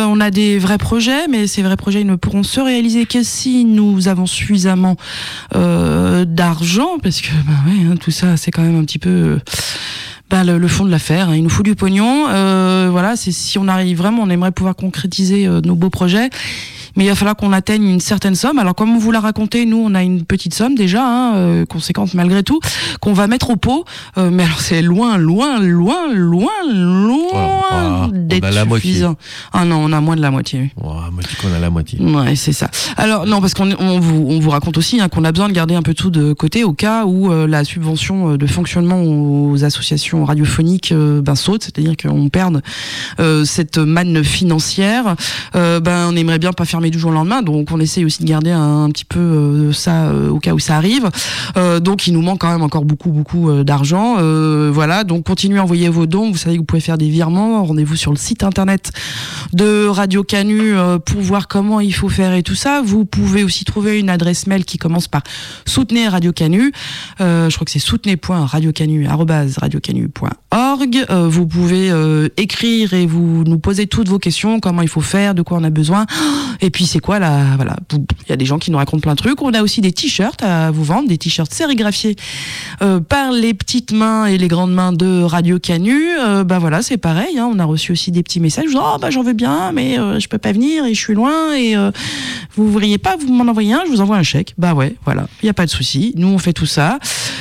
on a des vrais projets, mais ces vrais projets ils ne pourront se réaliser que si nous avons suffisamment euh, d'argent, parce que bah ouais, hein, tout ça c'est quand même un petit peu euh, bah, le, le fond de l'affaire. Hein, il nous faut du pognon. Euh, voilà, c'est si on arrive vraiment, on aimerait pouvoir concrétiser euh, nos beaux projets. Mais il va falloir qu'on atteigne une certaine somme. Alors, comme on vous l'a raconté, nous, on a une petite somme déjà, hein, euh, conséquente malgré tout, qu'on va mettre au pot. Euh, mais alors, c'est loin, loin, loin, loin, loin oh, d'être suffisant. Ah non, on a moins de la moitié. Oh, moi, je dis qu'on a la moitié. Ouais, c'est ça. Alors, non, parce qu'on on vous, on vous raconte aussi hein, qu'on a besoin de garder un peu tout de côté au cas où euh, la subvention de fonctionnement aux associations radiophoniques euh, ben, saute, c'est-à-dire qu'on perde euh, cette manne financière. Euh, ben, on aimerait bien pas fermer du jour au lendemain, donc on essaye aussi de garder un, un petit peu euh, ça euh, au cas où ça arrive. Euh, donc il nous manque quand même encore beaucoup beaucoup euh, d'argent. Euh, voilà, donc continuez à envoyer vos dons. Vous savez que vous pouvez faire des virements. Rendez-vous sur le site internet de Radio Canu euh, pour voir comment il faut faire et tout ça. Vous pouvez aussi trouver une adresse mail qui commence par soutenez Radio Canu. Euh, je crois que c'est soutenez point radiocanu arobase radiocanu point org. Euh, vous pouvez euh, écrire et vous nous poser toutes vos questions, comment il faut faire, de quoi on a besoin. Et puis c'est quoi là, voilà, il y a des gens qui nous racontent plein de trucs. On a aussi des t-shirts à vous vendre, des t-shirts sérigraphiés euh, par les petites mains et les grandes mains de Radio Canu. Euh, bah voilà, c'est pareil, hein, on a reçu aussi des petits messages. Oh bah j'en veux bien, mais euh, je peux pas venir et je suis loin et euh, vous voudriez pas vous m'en envoyer un, je vous envoie un chèque. Bah ouais, voilà, il y a pas de souci. Nous on fait tout ça.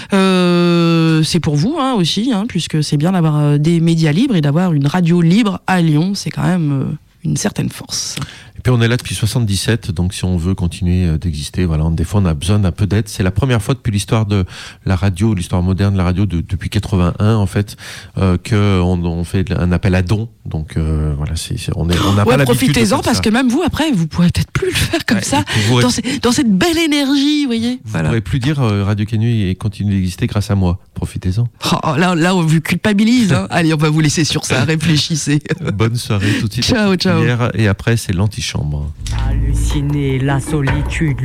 Euh, c'est pour vous hein, aussi, hein, puisque c'est bien d'avoir des médias libres et d'avoir une radio libre à Lyon. C'est quand même euh, une certaine force. Et puis on est là depuis soixante-dix-sept, donc si on veut continuer d'exister, voilà, des fois on a besoin d'un peu d'aide. C'est la première fois depuis l'histoire de la radio, l'histoire moderne de la radio de, depuis quatre-vingt-un en fait, euh, que on, on fait un appel à dons. Donc euh, voilà, c'est, c'est, on est, on n'a ouais, pas l'habitude. Profitez-en de parce ça. que même vous après, vous pourrez peut-être plus le faire comme ouais, ça, vous dans, ces, dans cette belle énergie, vous voyez. Vous voilà. pourrez plus dire euh, Radio Canu et continue d'exister grâce à moi. Profitez-en. Oh, là, là, on vous culpabilise. Hein. Allez, on va vous laisser sur ça. Réfléchissez. Bonne soirée tout de suite. Ciao, ciao. Et après, c'est l'antichambre. Halluciner la solitude.